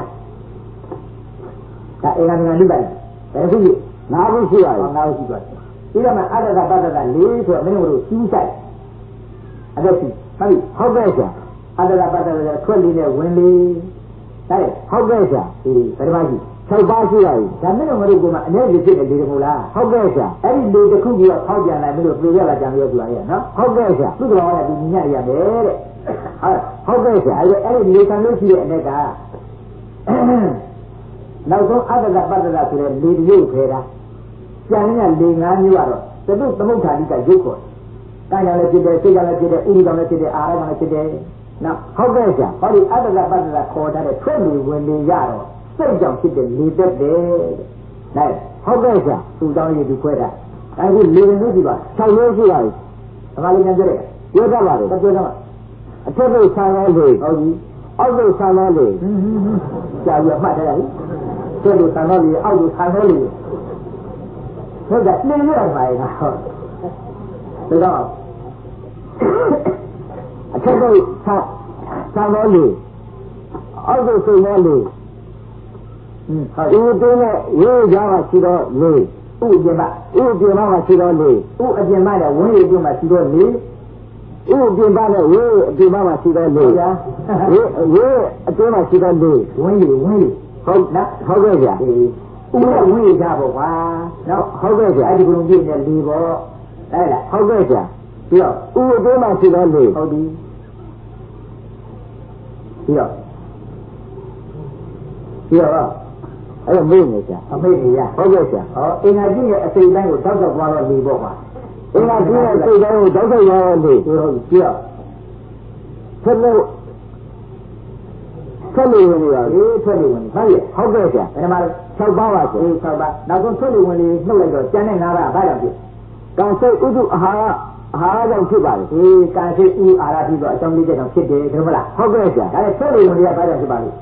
That England and Liga. Now we see what. Even my other than leave to a minimum suicide. And that's it. How goes that? Other than 20 windy. How goes that? Very much. So, Bashi, the minimum and everything a little more. How goes that? Every day the cookie of Hoggy and I will play a Jamaica. How goes that? Look at all the Nigeria there. How goes that? Every day can look here and now, don't other than Badala to the lead you, Pera. Janina, Lina, you are the book, the Montanica, you could. Kind of let you the Udon to the Aram today. Now, how goes that? All the other than called at a 20 when they yard. So don't sit and leave that there. Now, how goes that? Who don't you do that? I will live in Uziba. So where's your life? I'm not going to do it. You're about it. That's what I'm. I tell you, time all day. All those time all day. Shall you have my day? Tell you, time all day. All those time all day. So that's me, you're my house. So now. I can't go time only. Also say only. You do not, you Java Sido Lee. You do not Sido Lee. Who again matter when you do my Sido Lee? You do matter, you do Mama Sido Lee. You do my Sido Lee. When how goes that? When Java, now, how goes that? I didn't give the leave. How goes that? Yeah. Who do my Sido Lee? How do you? Yeah. I don't mean it. I mean it, yeah. Oh, yes, sir. In Nigeria, I say that was Dr. Walla Lee Boba. In Nigeria, I say that was Dr. Walla Lee. Yeah. Tell me when you are. Tell me when you are. How goes that? And I'm so bad. Now, don't tell me when you know like you're standing now. I don't know. Don't say, how don't keep about it. He can't say, people, somebody don't sit there. How goes that? I tell you when you are about it.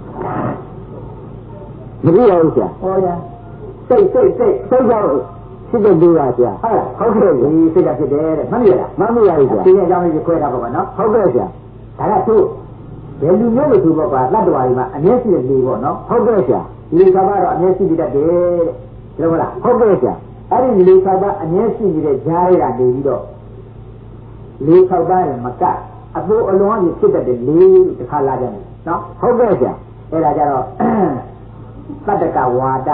Oh, yeah. Say, တဲ့လေးပါဗျာဟုတ်ကဲ့ဒီစိတ်ကဖြစ်တယ်တဲ့မှတ်မိလားမှတ်မိပါပြီဗျာဒီအကြောင်းလေးကိုခွဲထားပါတော့နော်ဟုတ်ကဲ့ဗျာဒါကသူ့ဘယ်လူမျိုးလို့သူပေါ့ကွာတတ္တဝါတွေမှာအမျက်ရှိတဲ့လေပေါ့နော်ဟုတ်ကဲ့ဗျာဒီလေကတော့အမျက်ရှိတတ်တယ်တဲ့ဟုတ်လားဟုတ်ကဲ့ဗျာအဲ့ဒီလေကအမျက်ရှိနေတဲ့ကြားရတာနေပြီးတော့လေ6ပါးနဲ့မကအပိုးအလွန်ကြီးဖြစ်တတ်တဲ့လေတစ်ခါလာကြတယ်နော်ဟုတ်ကဲ့ဗျာအဲ့ဒါကြတော့တတ္တကဝါဒ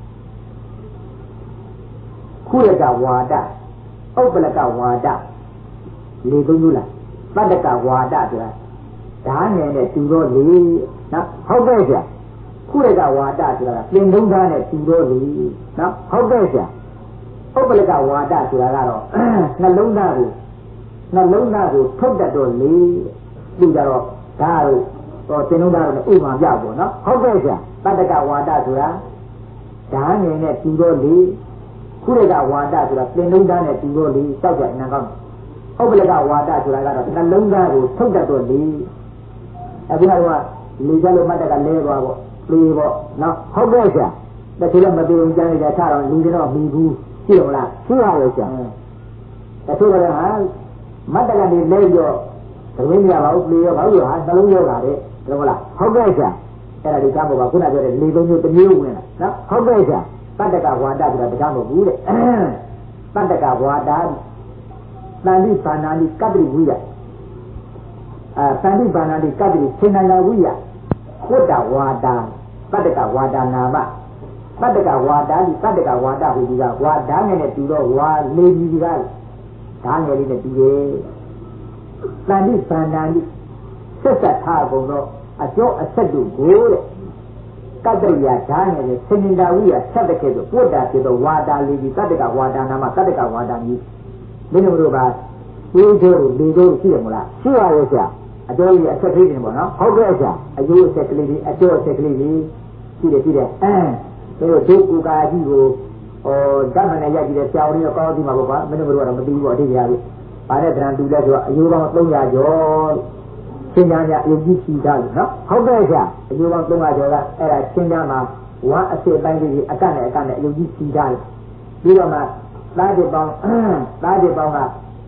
ခုရကဝါဒဥပ္ပလကဝါဒလေသုံးခုလားတတ္တကဝါဒဆိုတာဓာတ်ငယ်နဲ့တူတော့လေနော်ဟုတ်ကဲ့ဗျာခုရကဝါဒဆိုတာကပြင်သုံးသားနဲ့တူတော့လေနော်ဟုတ်ကဲ့ဗျာဥပ္ပလကဝါဒဆိုတာကတော့နှလုံးသားကိုထုတ်တတ်တော့လေပြီးကြတော့ဒါတော့သင်္လုံးသားတို့ဥပမာပြပေါ့နော်ဟုတ်ကဲ့ဗျာတတ္တကဝါဒဆိုတာဓာတ်ငယ်နဲ့တူတော့လေခုရကဝါဒဆိုတာသင်္လုံးသားနဲ့တူတော့လေတောက်ကြအနံကောင်းဥပ္ပလကဝါဒဆိုတာကတော့နှလုံးသားကိုထုတ်တတ်တော့လေအခုကတော့လေကြလို့မှတ်တက်ကလဲသွားပေါ့ပြေပေါ့နော်ဟုတ်ကဲ့ဗျာတချို့လည်းမပြေဘူးကြားနေကြထားတော့လူတွေတော့မီဘူးရှိတော့လားရှိပါရဲ့ဗျာတချို့ကလည်းဟာမတ်တကနေလဲကြောသမင်းရပါဘူးပြေရောဘာလို့ဟာနှလုံးရောတာတဲ့ဟုတ်လားဟုတ်ကဲ့ဗျာအဲ့ဒါဒီကားပေါ်မှာခုနပြောတဲ့လေသုံးမျိုးတစ်မျိုးဝင်လာနော်ဟုတ်ကဲ့ဗျာတတ္တကဝါဒဆိုတာတရားမဟုတ်ဘူးတဲ့တတ္တကဝါဒတန်တိဘာနာတိကတ္တိဝိယတန်တိဘာနာတိကတ္တိစေနနာဝိယဝတ္တဝါဒတတ္တကဝါဒနာမတတ္တကဝါဒဒီတတ္တကဝါဒဟူဒီကဝါဓာငယ်နဲ့တူတော့ဝါလေကြီးကဓာငယ်လေးနဲ့တူတယ်တန်တိဘာနာတိဆက်ဆက်ထားကုန်တော့အကျော်အဆက်တို့ကိုတဲ့ကတ္တရိယာဓာငယ်နဲ့စေနနာဝိယဆက်တဲ့ကဲ့သို့ဝတ္တဖြစ်တော့ဝါဒလေကြီးတတ္တကဝါဒနာမတတ္တကဝါဒကြီးမင်းတို့ကဒီလိုလေတို့ရှိရမလားရှိပါရဲ့ဆရာအကျော်ကြီးအဆက်ကလေးတွေပေါ့နော်ဟုတ်ကဲ့ဆရာအယိုးအဆက်ကလေးကြီးအကျော်အဆက်ကလေးကြီးရှိတယ်ဒါတို့ဒုက္ခကာကြီးကိုဓမ္မနဲ့ရိုက်ကြည့်တဲ့ဆရာတော်ကြီးကောင်းသိမှာပေါ့ကွာမင်းတို့ကတော့မသိဘူးပေါ့အတိအကျကြီးဗါတဲ့တရံတူလဲဆိုတော့အယိုးပေါင်း300ကျော်ရှင်းကြအယုတ်ကြီးရှိတာလို့နော်ဟုတ်ကဲ့ဆရာအယိုးပေါင်း300ကျော်ကအဲ့ဒါရှင်းကြမှာဝါအစ်စ်ပိုင်းကြီးအကန့်နဲ့အယုတ်ကြီးရှိတာလို့ပြီးတော့မှသားတွေပေါင်းက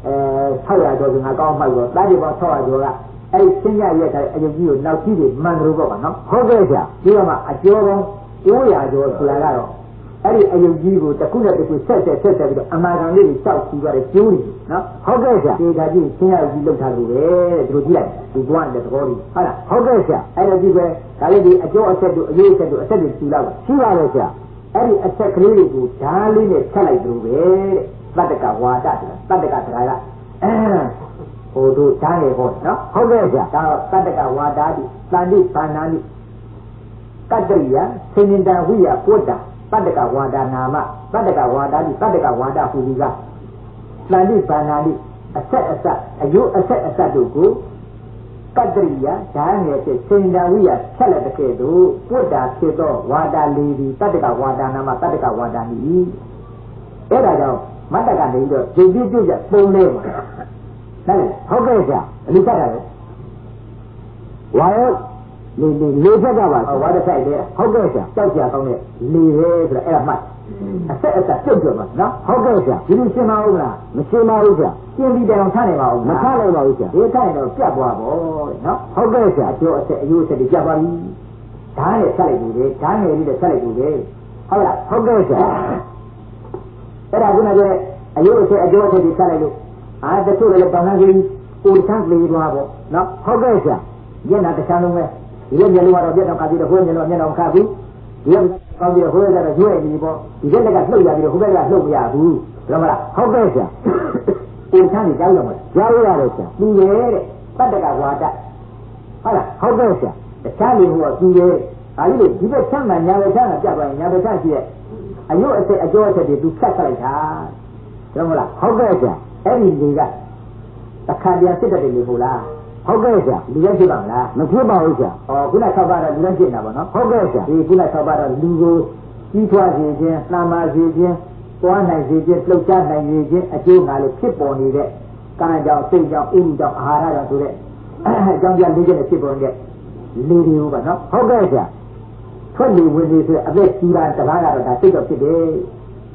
600ကျော်ကငါကောင်းမှတ်တော့သားတွေပေါင်း600ကျော်ကအဲ့ဒီရှင်းရရဲ့တဲ့အယုတ်ကြီးကိုနောက်ကြီးတွေမှန်လို့ပေါ့ကွာနော်ဟုတ်ကဲ့ဆရာပြီးတော့မှအကျော်ပေါင်း900ကျော်ဆိုတာကတော့အဲ့ဒီအယုတ်ကြီးကိုတစ်ခုနဲ့တစ်ခုဆက်ပြီးတော့အမာခံလေးကိုစောက်ကြည့်ရတဲ့ကျိုးကြီးနော်ဟုတ်ကဲ့ဆရာဒီကကြီးရှင်းရကြီးလောက်ထားလို့ပဲဒီလိုကြည့်လိုက်ဒီကွာတဲ့သဘောကြီးဟုတ်လားဟုတ်ကဲ့ဆရာအဲ့ဒါကြီးပဲဒါလေးဒီအကျော်အဆက်တို့အယုတ်အဆက်တို့အဆက်တွေကြည့်လိုက်ရှိပါရဲ့ဆရာအဲ့ဒီအဆက်ကလေးတွေကိုဓာတ်လေးနဲ့ဆက်လိုက်လို့ပဲတဲ့တတ္တကဝါဒတတ္တကတရားကဟိုတို့ဓာတ်ရဟောနော်ဟုတ်ကဲ့ဆရာဒါတော့တတ္တကဝါဒတိတန်တိဘာနာတိကတ္တရိယစေနန္တဝိယပုတ္တတတ္တကဝါဒနာမတတ္တကဝါဒတိတတ္တကဝါဒဟူဒီကတန်တိဘာနာတိအဆက်အယုအဆက်တို့ကိုကတ္တရိယဓာတ်ငယ်ဖြင့်စေနန္တဝိယဆက်လက်တဲ့ကဲ့သို့ပုတ္တဖြစ်သောဝါဒလေးဒီတတ္တကဝါဒနာမတတ္တကဝါဒနိအဲ့ဒါကြောင့်မတ္တကနေပြီးတော့ကြည်ကြည်ကြည်ပုံလေးပါဟုတ်ကဲ့ဆရာအလိကတာလေဝါရောလေဖက်ကပါဝါတစ်ဆိုင်လေးဟုတ်ကဲ့ဆရာကြောက်ကြကောင်းတဲ့လေပဲဆိုတော့အဲ့ဒါမှတ်အဆက်ပြုတ်ပြုတ်ပါနော်ဟုတ်ကဲ့ဆရာဒီလိုရှင်းမအောင်လားမရှင်းပါဘူးဆရာရှင်းပြီးတောင်ထားနိုင်ပါဦးမထားနိုင်ပါဘူးဆရာဒီထားရင်တော့ပြတ်သွားပါနော်ဟုတ်ကဲ့ဆရာအကျော်အဆက်အယိုးအဆက်တွေပြတ်သွားပြီဓာတ်နဲ့ဆက်လိုက်ပြီလေဓာတ်ငယ်လေးနဲ့ဆက်လိုက်ပြီလေဟုတ်လားဟုတ်ကဲ့ဆရာအဲ့ဒါကလည်းအယိုးအဆက်အကျော်အဆက်တွေဆက်လိုက်လို့တချို့လည်းတောင်းတန်းကြီးကိုယ်ချမ်းလေးသွားပေါ့နော်ဟုတ်ကဲ့ဆရာညနာတစ်ချမ်းလုံးပဲဒီလိုမျိုးကတော့ပြတ်တော့ကပြီးတော့ဟိုးမျိုးတော့မျက်နှာခါပြီးဒီလိုကောင်းပြီးတော့ဟိုးရတော့ရွေ့နေပြီပေါ့ဒီကက်ကလှုပ်ရပြီးတော့ဟိုဘက်ကလှုပ်မရဘူးဘယ်လိုမလားဟုတ်ကဲ့ဆရာကိုယ်ချမ်းကြီးကြောက်ရမှာကြားရတယ်ဆရာသူရဲ့တဲ့တတ္တကဝါဒဟုတ်လားဟုတ်ကဲ့ဆရာတခြားလူကသူရဲ့ဒါကြီးလေဒီဘက်ချမ်းမှညာဘက်ချမ်းကပြတ်သွားရင်ညာဘက်ချမ်းရှိရဲ့အယုတ်အဆက်အကျော်အဆက်တွေသူဖြတ်ဆက်လိုက်တာဘယ်လိုမလားဟုတ်ကဲ့ဆရာအဲ့ဒီလေကတခါပြန်စစ်တဲ့လေဟုတ်လားဟုတ်ကဲ့ဆရာလူလည်းဖြစ်ပါမလားမဖြစ်ပါဘူးဆရာခုန6ပါးတော့လူလည်းဖြစ်နေတာပေါ့နော်ဟုတ်ကဲ့ဆရာဒီခုန6ပါးတော့လူကိုကြီးထွားစေခြင်း၊နာမာစေခြင်း၊သွားနိုင်စေခြင်း၊လှုပ်ရှားနိုင်စေခြင်းအကျိုးငါလို့ဖြစ်ပေါ်နေတဲ့ကံကြောင့်စိတ်ကြောင့်အိမ်ကြောင့်အာဟာရကြောင့်ဆိုတဲ့အကြောင်းပြလေးချက်နဲ့ဖြစ်ပေါ်နေတဲ့လေတွေကိုပါနော်ဟုတ်ကဲ့ဆရာထွက်လေဝင်လေဆိုတဲ့အသက်ကြီးတာတကားကတော့ဒါစိတ်တော့ဖြစ်တယ်ဟ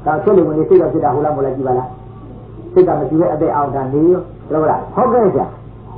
ဒါဆက်လို့ဝင်စိတ်ကဖြစ်တာဟိုလားမလားကြည့်ပါလားစိတ်ကမရှိတဲ့အသက်အောင်တာနေရောဟုတ်လားဟုတ်ကဲ့ဆရာ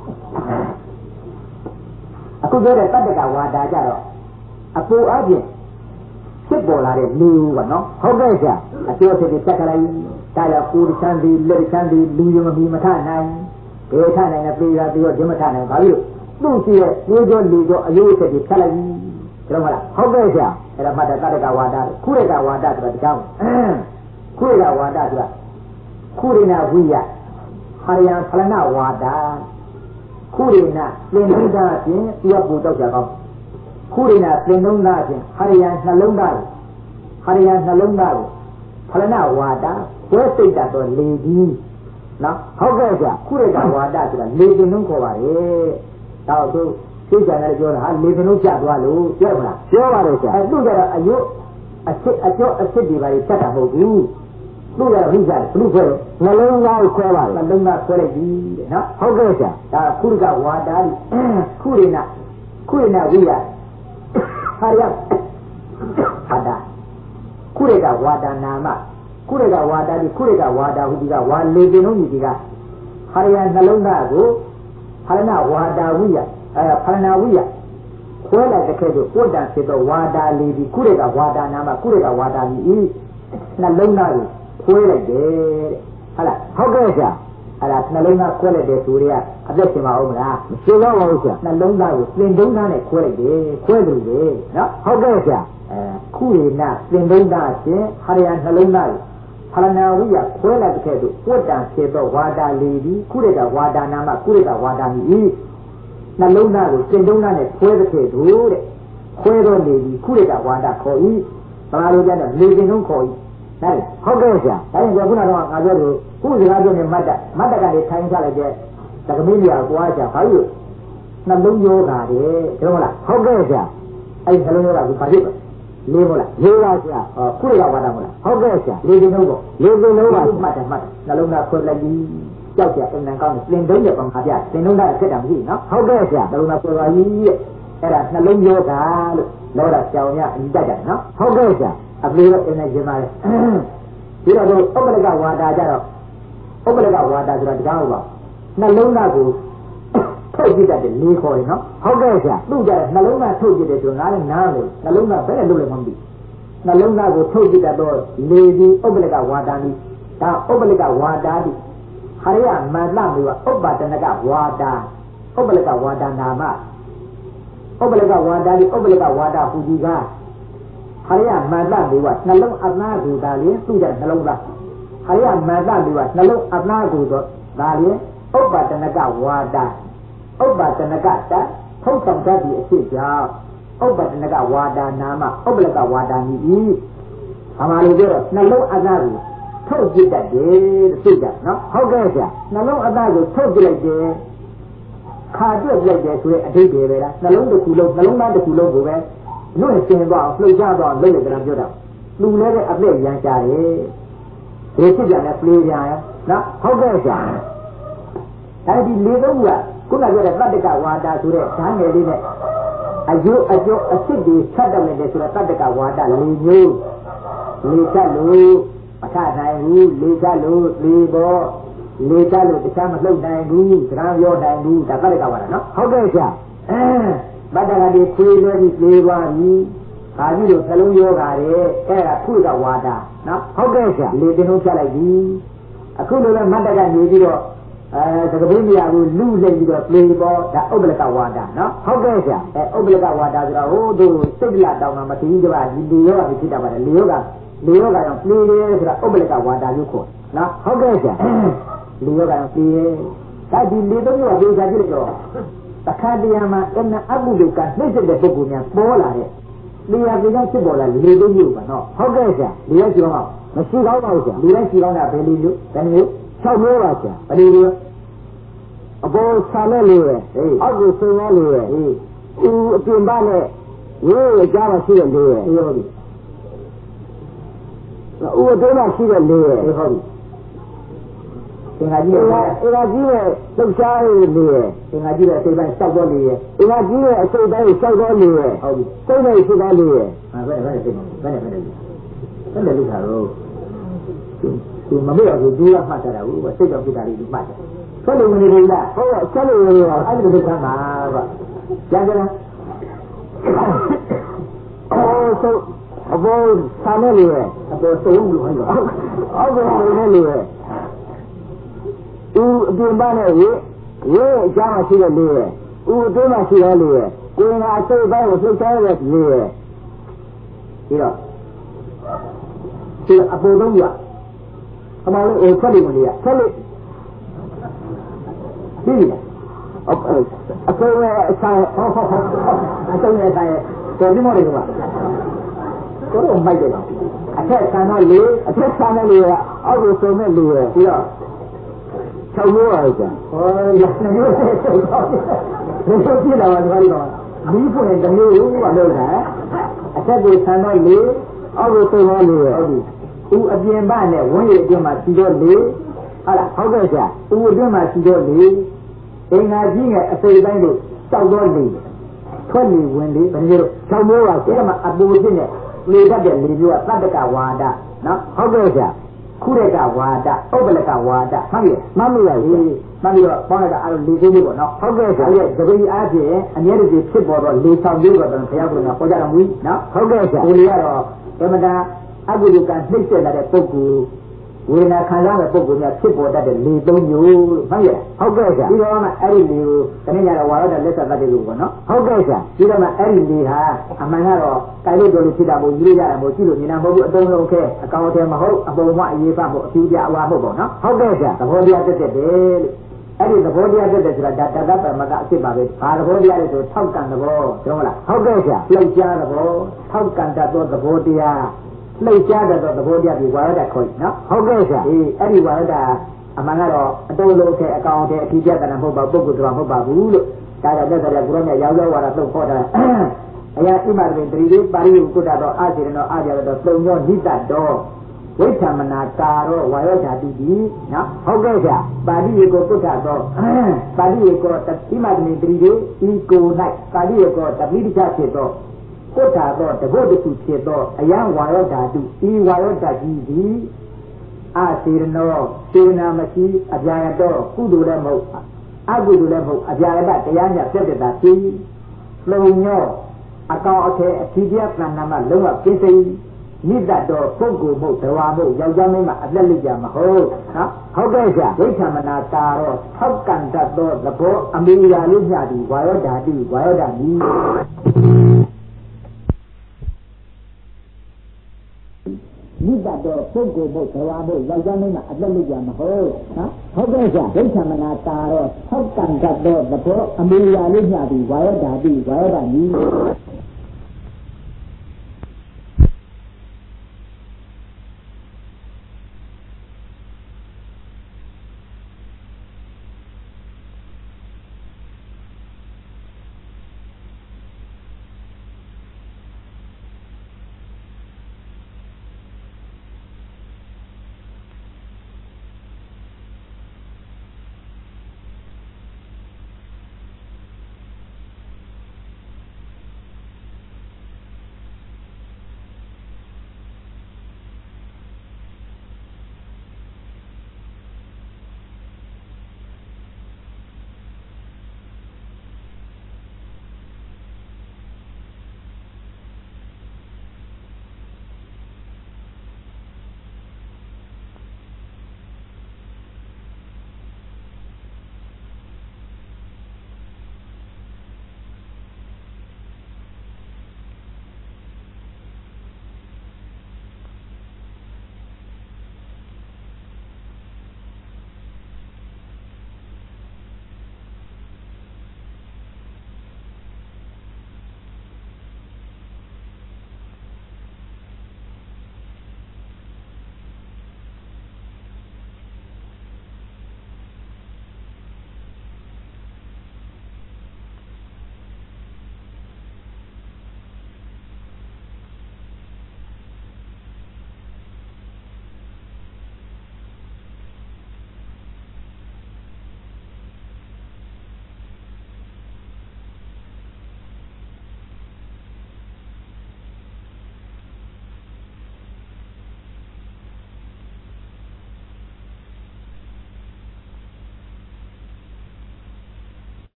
အခုပြောတဲ့တတ္တကဝါဒကြတော့အပူအပြင်ဖြစ်ပေါ်လာတဲ့လူကနော်ဟုတ်ကဲ့ဆရာအကျိုးဖြစ်ပြီးတက်ခလိုက်ဒါရကိုယ်ချမ်းသည်လက်ချမ်းသည်လူယုံမီမထနိုင်ဘယ်ထနိုင်လဲပြေတာပြီးတော့ဒီမထနိုင်ဘာလို့သူ့ရှိရဲ့မျိုးကျော်လူကျော်အယုတ်ဖြစ်ပြီးဖြတ်လိုက်တယ်ဟုတ်မလားဟုတ်ကဲ့ဆရာအဲ့ဒါမှတ်တဲ့တတ္တကဝါဒခုရကဝါဒဆိုတာဒီကြောင်းခုရကဝါဒဆိုတာခုရိနာဝိယဟာရယံဖလနာဝါဒခုရိနာသင်္နိဒာဖြင့်သူကပူတော့ကြကောင်းခုရိနာသင်္နှုံးသားဖြင့်ဟာရယံနှလုံးသားဟာရယံနှလုံးသားကိုဖလနာဝါဒဝဲစိတ်တတ်တော့လေကြီးနော်ဟုတ်ကဲ့ကြာခုရိကဝါဒဆိုတာလေပင်လုံးခေါ်ပါလေတော့သူသိကြတယ်ပြောတာဟာလေပင်လုံးကျသွားလို့ပြောမလားပြောပါတယ်ကြာသူကြတော့အယုအစစ်အကျော်အစစ်တွေပါဖြတ်တာမဟုတ်ဘူးသူ့ရဲ့ဝိဇ္ဇာဘုလို့ခေါ်နှလုံးသားကိုခွဲပါလေနှလုံးသားခွဲလိုက်ပြီတဲ့နော်ဟုတ်ကဲ့ဆရာဒါခုရကဝါဒာခုရိနာဝိယဟာရဟာဒခုရကဝါဒနာမခုရကဝါဒဒီခုရကဝါဒဟူဒီကဝါလေပင်လုံးကြီးဒီကဟာရနှလုံးသားကိုဟာရဏဝါဒဝိယဖလနာဝိယခွဲလိုက်တဲ့ခဲ့တော့ကိုတန်ဖြစ်တော့ဝါဒလေးဒီခုရကဝါဒနာမခုရကဝါဒကြီးဤနှလုံးသားကိုခွဲလိုက်တယ်တဲ့ဟုတ်လားဟုတ်ကဲ့ဆရာအဲ့ဒါနှလုံးသားခွဲလိုက်တယ်ဆိုရဲအသက်ရှင်ပါဦးမလားမရှိတော့ပါဘူးဆရာနှလုံးသားကိုသင်္ဒုံးသားနဲ့ခွဲလိုက်တယ်ခွဲလို့လေနော်ဟုတ်ကဲ့ဆရာခုရိနာသင်္ဒုံးသားရှင်ဟာရယနှလုံးသားကိုဖလနာဝိယခွဲလိုက်တဲ့ခဲ့သို့ပွတ်တန်ဖြစ်သောဝါဒလေးဒီခုရိကဝါဒနာမခုရိကဝါဒမီဤနှလုံးသားကိုသင်္ဒုံးသားနဲ့ခွဲတဲ့ခဲ့သို့တဲ့ခွဲတော့နေပြီခုရိကဝါဒခေါ်ဤဘာလို့ကြတဲ့လေပင်လုံးခေါ်ဤဟုတ်ကဲ့ဆရာဒါရင်ခုနကတော့ငါပြောလို့ခုစကားပြောနေမတ်တကနေထိုင်ချလိုက်တဲ့သကမင်းကြီးကကွာချာဘာလို့နှလုံးယောဂါတဲ့ဟုတ်မလားဟုတ်ကဲ့ဆရာအဲ့နှလုံးယောဂါကိုဘာဖြစ်လဲလေးမလားလေးပါဆရာခုရကဝါဒမလားဟုတ်ကဲ့ဆရာလေးပင်လုံးပေါ့လေးပင်လုံးပါမှတ်တယ်နှလုံးသားခွဲလိုက်ပြီးကြောက်ကြအင်္ဂန်ကောင်းတယ်သင်တုံးရဲ့ပုံခါပြသင်တုံးသားဖြစ်တာမရှိနော်ဟုတ်ကဲ့ဆရာနှလုံးသားခွဲပါကြီးတဲ့အဲ့ဒါနှလုံးယောဂါလို့လောတာကြောင်ရအညီတတ်တယ်နော်ဟုတ်ကဲ့ဆရာအပြေတော့အင်းနဲ့ကျင်ပါလေဒီတော့ဥပ္ပလကဝါဒကြတော့ဥပ္ပလကဝါဒဆိုတာဒီကောင်းပါနှလုံးသားကိုထုတ်ကြည့်တတ်တယ်လေးခေါ်တယ်နော်ဟုတ်ကဲ့ဆရာသူ့ကြတဲ့နှလုံးသားထုတ်ကြည့်တယ်ဆိုငါလည်းနားလေနှလုံးသားဘယ်နဲ့လုပ်လဲမသိနှလုံးသားကိုထုတ်ကြည့်တတ်တော့လေဒီဥပ္ပလကဝါဒနီဒါဥပ္ပလကဝါဒတိဟာရယမန္တမေဝဥပ္ပတနကဝါဒဥပ္ပလကဝါဒနာမဥပ္ပလကဝါဒတိဥပ္ပလကဝါဒဟူဒီကဟာရယမန္တမေဝနှလုံးအနာကိုဒါလည်းသူ့ကြတဲ့နှလုံးသားဟာရယမန္တမေဝနှလုံးအနာကိုတော့ဒါလည်းဥပ္ပတနကဝါဒဥပ္ပတနကတထုတ်ဆောင်တတ်သည့်အဖြစ်ကြောင့်ဥပ္ပတနကဝါဒနာမဥပ္ပလကဝါဒမီဤဘာမှလို့ပြောတော့နှလုံးအသားကိုထုတ်ကြည့်တတ်တယ်သိကြနော်ဟုတ်ကဲ့ဆရာနှလုံးအသားကိုထုတ်ကြည့်လိုက်တယ်ခါတွက်လိုက်တယ်ဆိုတဲ့အဓိပ္ပာယ်ပဲလားနှလုံးတစ်ခုလုံးနှလုံးသားတစ်ခုလုံးကိုပဲညွန့်စင်သွားလှုပ်ရှားသွားလုပ်ရကြတာပြောတာလူလည်းတဲ့အသက်ရန်ကြတယ်ဒီဖြစ်ကြတယ်ပြေးကြရနော်ဟုတ်ကဲ့ဆရာအဲဒီလေသုံးကခုနပြောတဲ့တတ္တကဝါဒဆိုတဲ့ဓာတ်ငယ်လေးနဲ့အယုအကျော်အစ်စ်တွေဆက်တက်နေတယ်ဆိုတော့တတ္တကဝါဒလေးမျိုးလေချက်လို့မထနိုင်ဘူးလေချက်လို့လေပေါ်လေချက်လို့တခြားမလှုပ်နိုင်ဘူးစကားပြောနိုင်ဘူးဒါတတ္တကဝါဒနော်ဟုတ်ကဲ့ဆရာဗတ္တကတိခွေးလွဲပြီးပြေးသွားပြီဘာကြီးလို့နှလုံးယောဂါတဲ့အဲ့ဒါခုကဝါဒနော်ဟုတ်ကဲ့ဆရာလေတင်လုံးဖြတ်လိုက်ပြီအခုလိုလဲမတ္တကနေပြီးတော့သကပင်းမရဘူးလူလိမ့်ပြီးတော့ပြေပေါ်ဒါဥပ္ပလကဝါဒနော်ဟုတ်ကဲ့ဆရာဥပ္ပလကဝါဒဆိုတော့ဟိုတို့စိတ်လာတောင်းတာမသိဘူးကြပါဒီလေယောဂဖြစ်တာပါတယ်လေယောဂတော့ပြေတယ်ဆိုတာဥပ္ပလကဝါဒလို့ခေါ်နော်ဟုတ်ကဲ့ဆရာလေယောဂတော့ပြေဒါဒီလေသုံးယောဂပြေစားကြည့်လို့တခါတရံမှာအနအဘုဒ္ဓကနှိမ့်တဲ့ပုဂ္ဂိုလ်များပေါ်လာတဲ့လေယာပြေကြောင့်ဖြစ်ပေါ်လာလေသုံးမျိုးပါနော်ဟုတ်ကဲ့ဆရာလေယာရှိတော့မရှိကောင်းပါဘူးဆရာလေယာရှိကောင်းတာဘယ်လိုမျိုးဘယ်မျိုး6မျိုးပါဆရာဘယ်လိုမျိုးအပေါ်ဆာနဲ့လို့ရအောက်ကိုဆင်းရဲလို့ရဦးအပြင်ပါနဲ့ရိုးရကြပါရှိတဲ့လို့ရဟုတ်ပြီဦးအတွင်းမှာရှိတဲ့လို့ရဟုတ်ပြီသင်္ဃာကြီးရဲ့လှုပ်ရှားရည်လို့ရသင်္ဃာကြီးရဲ့အစိပ်ပိုင်းစောက်တော့လို့ရသင်္ဃာကြီးရဲ့အစိပ်ပိုင်းစောက်တော့လို့ရဟုတ်ပြီစိတ်နဲ့ရှိတော့လို့ရဘယ်နဲ့လို့ထားတော့သူမမေ့တော့သူကမှတ်တာဘူးစိတ်ကြောင့်ဖြစ်တာလေးသူမှတ်တယ်ဆက်လို့ဝင်နေလားဟုတ်ကဲ့ဆက်လို့ဝင်နေတော့အဲ့ဒီလိုခံတာကွာကြားကြလားအော်ဆိုအဘောဆာနေလေအဘောစုံလို့ဟောအော်ဘယ်လိုလဲလေဦးအပြင်ပါနဲ့ရေအကြောင်းရှိတဲ့လေဦးအတွင်းမှာရှိတဲ့လေကိုယ်ကအစိတ်ပိုင်းကိုလှုပ်ရှားရတဲ့လေပြီးတော့ဒီအပေါ်ဆုံးရအမှန်လို့ဆက်လို့မနေရဆက်လို့ပြီးပြီအပေါ်ရဲ့အဆိုင်အဆုံးရဲ့အဆိုင်တော်ဒီမော်တွေကကိုတော့မိုက်တယ်အထက်ဆန်တော့လေအထက်ဆန်တဲ့လေကအောက်ကိုစုံမဲ့လေပြီးတော့၆မျိုးပါကြဟောရနေလို့ဆက်တော့ဒီလိုပြလာတာဒီတော့ဒီဖွင့်တစ်မျိုးကလို့လားအထက်ကိုဆန်တော့လေအောက်ကိုစုံမဲ့လေဟုတ်ပြီဦးအပြင်ပနဲ့ဝန်းရည်အတွင်းမှာစီတော့လေဟုတ်လားဟုတ်ကဲ့ဆရာဦးအတွင်းမှာစီတော့လေအင်္ဂါကြီးငယ်အစိပ်တိုင်းတို့တောက်တော့လေထွက်လေဝင်လေဘယ်လို၆မျိုးပါဆရာမအပူဖြစ်နေလေတတ်တဲ့လေမျိုးကသတ္တကဝါဒနော်ဟုတ်ကဲ့ဆရာခုရကဝါဒဥပ္ပလကဝါဒမှတ်ပြီမှတ်လို့ရပြီမှတ်ပြီးတော့ပေါင်းလိုက်တာအဲ့လိုလေသေးလေးပေါ့နော်ဟုတ်ကဲ့ဆရာရဲ့တပည့်အားဖြင့်အမြဲတည်းဖြစ်ပေါ်တော့လေဆောင်လေးတော့ဘုရားကဟောကြားတော်မူနော်ဟုတ်ကဲ့ဆရာကိုလေးကတော့ဓမ္မတာအကုသိုလ်ကနှိမ့်ဆက်လာတဲ့ပုဂ္ဂိုလ်ဝေဒနာခံစားတဲ့ပုဂ္ဂိုလ်များဖြစ်ပေါ်တတ်တဲ့လေသုံးမျိုးလို့မှတ်ရဟုတ်ကဲ့ဆရာပြီးတော့မှအဲ့ဒီလေကိုတနည်းကတော့ဝါရဒလက်ဆက်တတ်တယ်လို့ပေါ့နော်ဟုတ်ကဲ့ဆရာပြီးတော့မှအဲ့ဒီလေဟာအမှန်ကတော့ကိုင်လို့တော်လို့ဖြစ်တာမို့ယူရရတာမို့ကြည့်လို့မြင်တာမဟုတ်ဘူးအတုံးလုံးခဲအကောင်အထည်မဟုတ်အပုံမအရေးပါမို့အပြူပြအဝါမဟုတ်ပေါ့နော်ဟုတ်ကဲ့ဆရာသဘောတရားတက်တယ်လို့အဲ့ဒီသဘောတရားတက်တယ်ဆိုတာဒါတတ္တပမကအဖြစ်ပါပဲဘာသဘောတရားလဲဆိုထောက်ကံသဘောပြောမလားဟုတ်ကဲ့ဆရာလှုပ်ရှားသဘောထောက်ကံတတ်သောသဘောတရားလှုပ်ရှားတဲ့သဘောတရားဒီဝါရဒခေါ်နော်ဟုတ်ကဲ့ဆရာအဲ့ဒီဝါရဒအမှန်ကတော့အတုံးလုံးထဲအကောင်ထဲအထီးပြတ်တယ်မဟုတ်ပါပုဂ္ဂိုလ်တော်မဟုတ်ပါဘူးလို့ဒါကြောင့်လက်ဆက်လက်ဘုရားမြတ်ရောက်ဝါရသုတ်ခေါ်တာအရာဣမတရင်တတိပါရိယကုတ္တတော်အာစေရနောအာကြရတော်သုံးညောနိတတော်ဝိသမနာကာရောဝါယောဓာတုတိနော်ဟုတ်ကဲ့ဆရာပါဠိရေကိုကုတ္တတော်ပါဠိရေကိုဣမတရင်တတိဤကို၌ပါဠိရေကိုတပိဋကဖြစ်တော်ကုတ္တတော်တဘုတ်တုဖြစ်တော်အယံဝါယောဓာတုဤဝါယောဓာကြီးသည်အာစေရနောစေနာမရှိအပြာရတော်ကုသိုလ်လည်းမဟုတ်အကုသိုလ်လည်းမဟုတ်အပြာရတတရားညပြတ်တဲ့တာပြီးလုံညောအကောင်အထည်အထီးပြတ်နာမလုံးဝပြည့်စုံနိတ္တတော်ပုဂ္ဂိုလ်မဟုတ်တဝါမဟုတ်ယောက်ျားမင်းမအလက်လက်ကြမဟုတ်နော်ဟုတ်ကဲ့ဆရာဝိသမနာတာရောထောက်ကံတတ်သောသဘောအမေရာလေးညသည်ဝါယောဓာတိဝါယောဓာတိနိတ္တတော်ပုဂ္ဂိုလ်မဟုတ်တဝါမဟုတ်ယောက်ျားမင်းမအလက်လက်ကြမဟုတ်နော်ဟုတ်ကဲ့ဆရာဝိသမနာတာရောထောက်ကံတတ်သောသဘောအမေရာလေးညသည်ဝါယောဓာတိဝါယောဓာတိ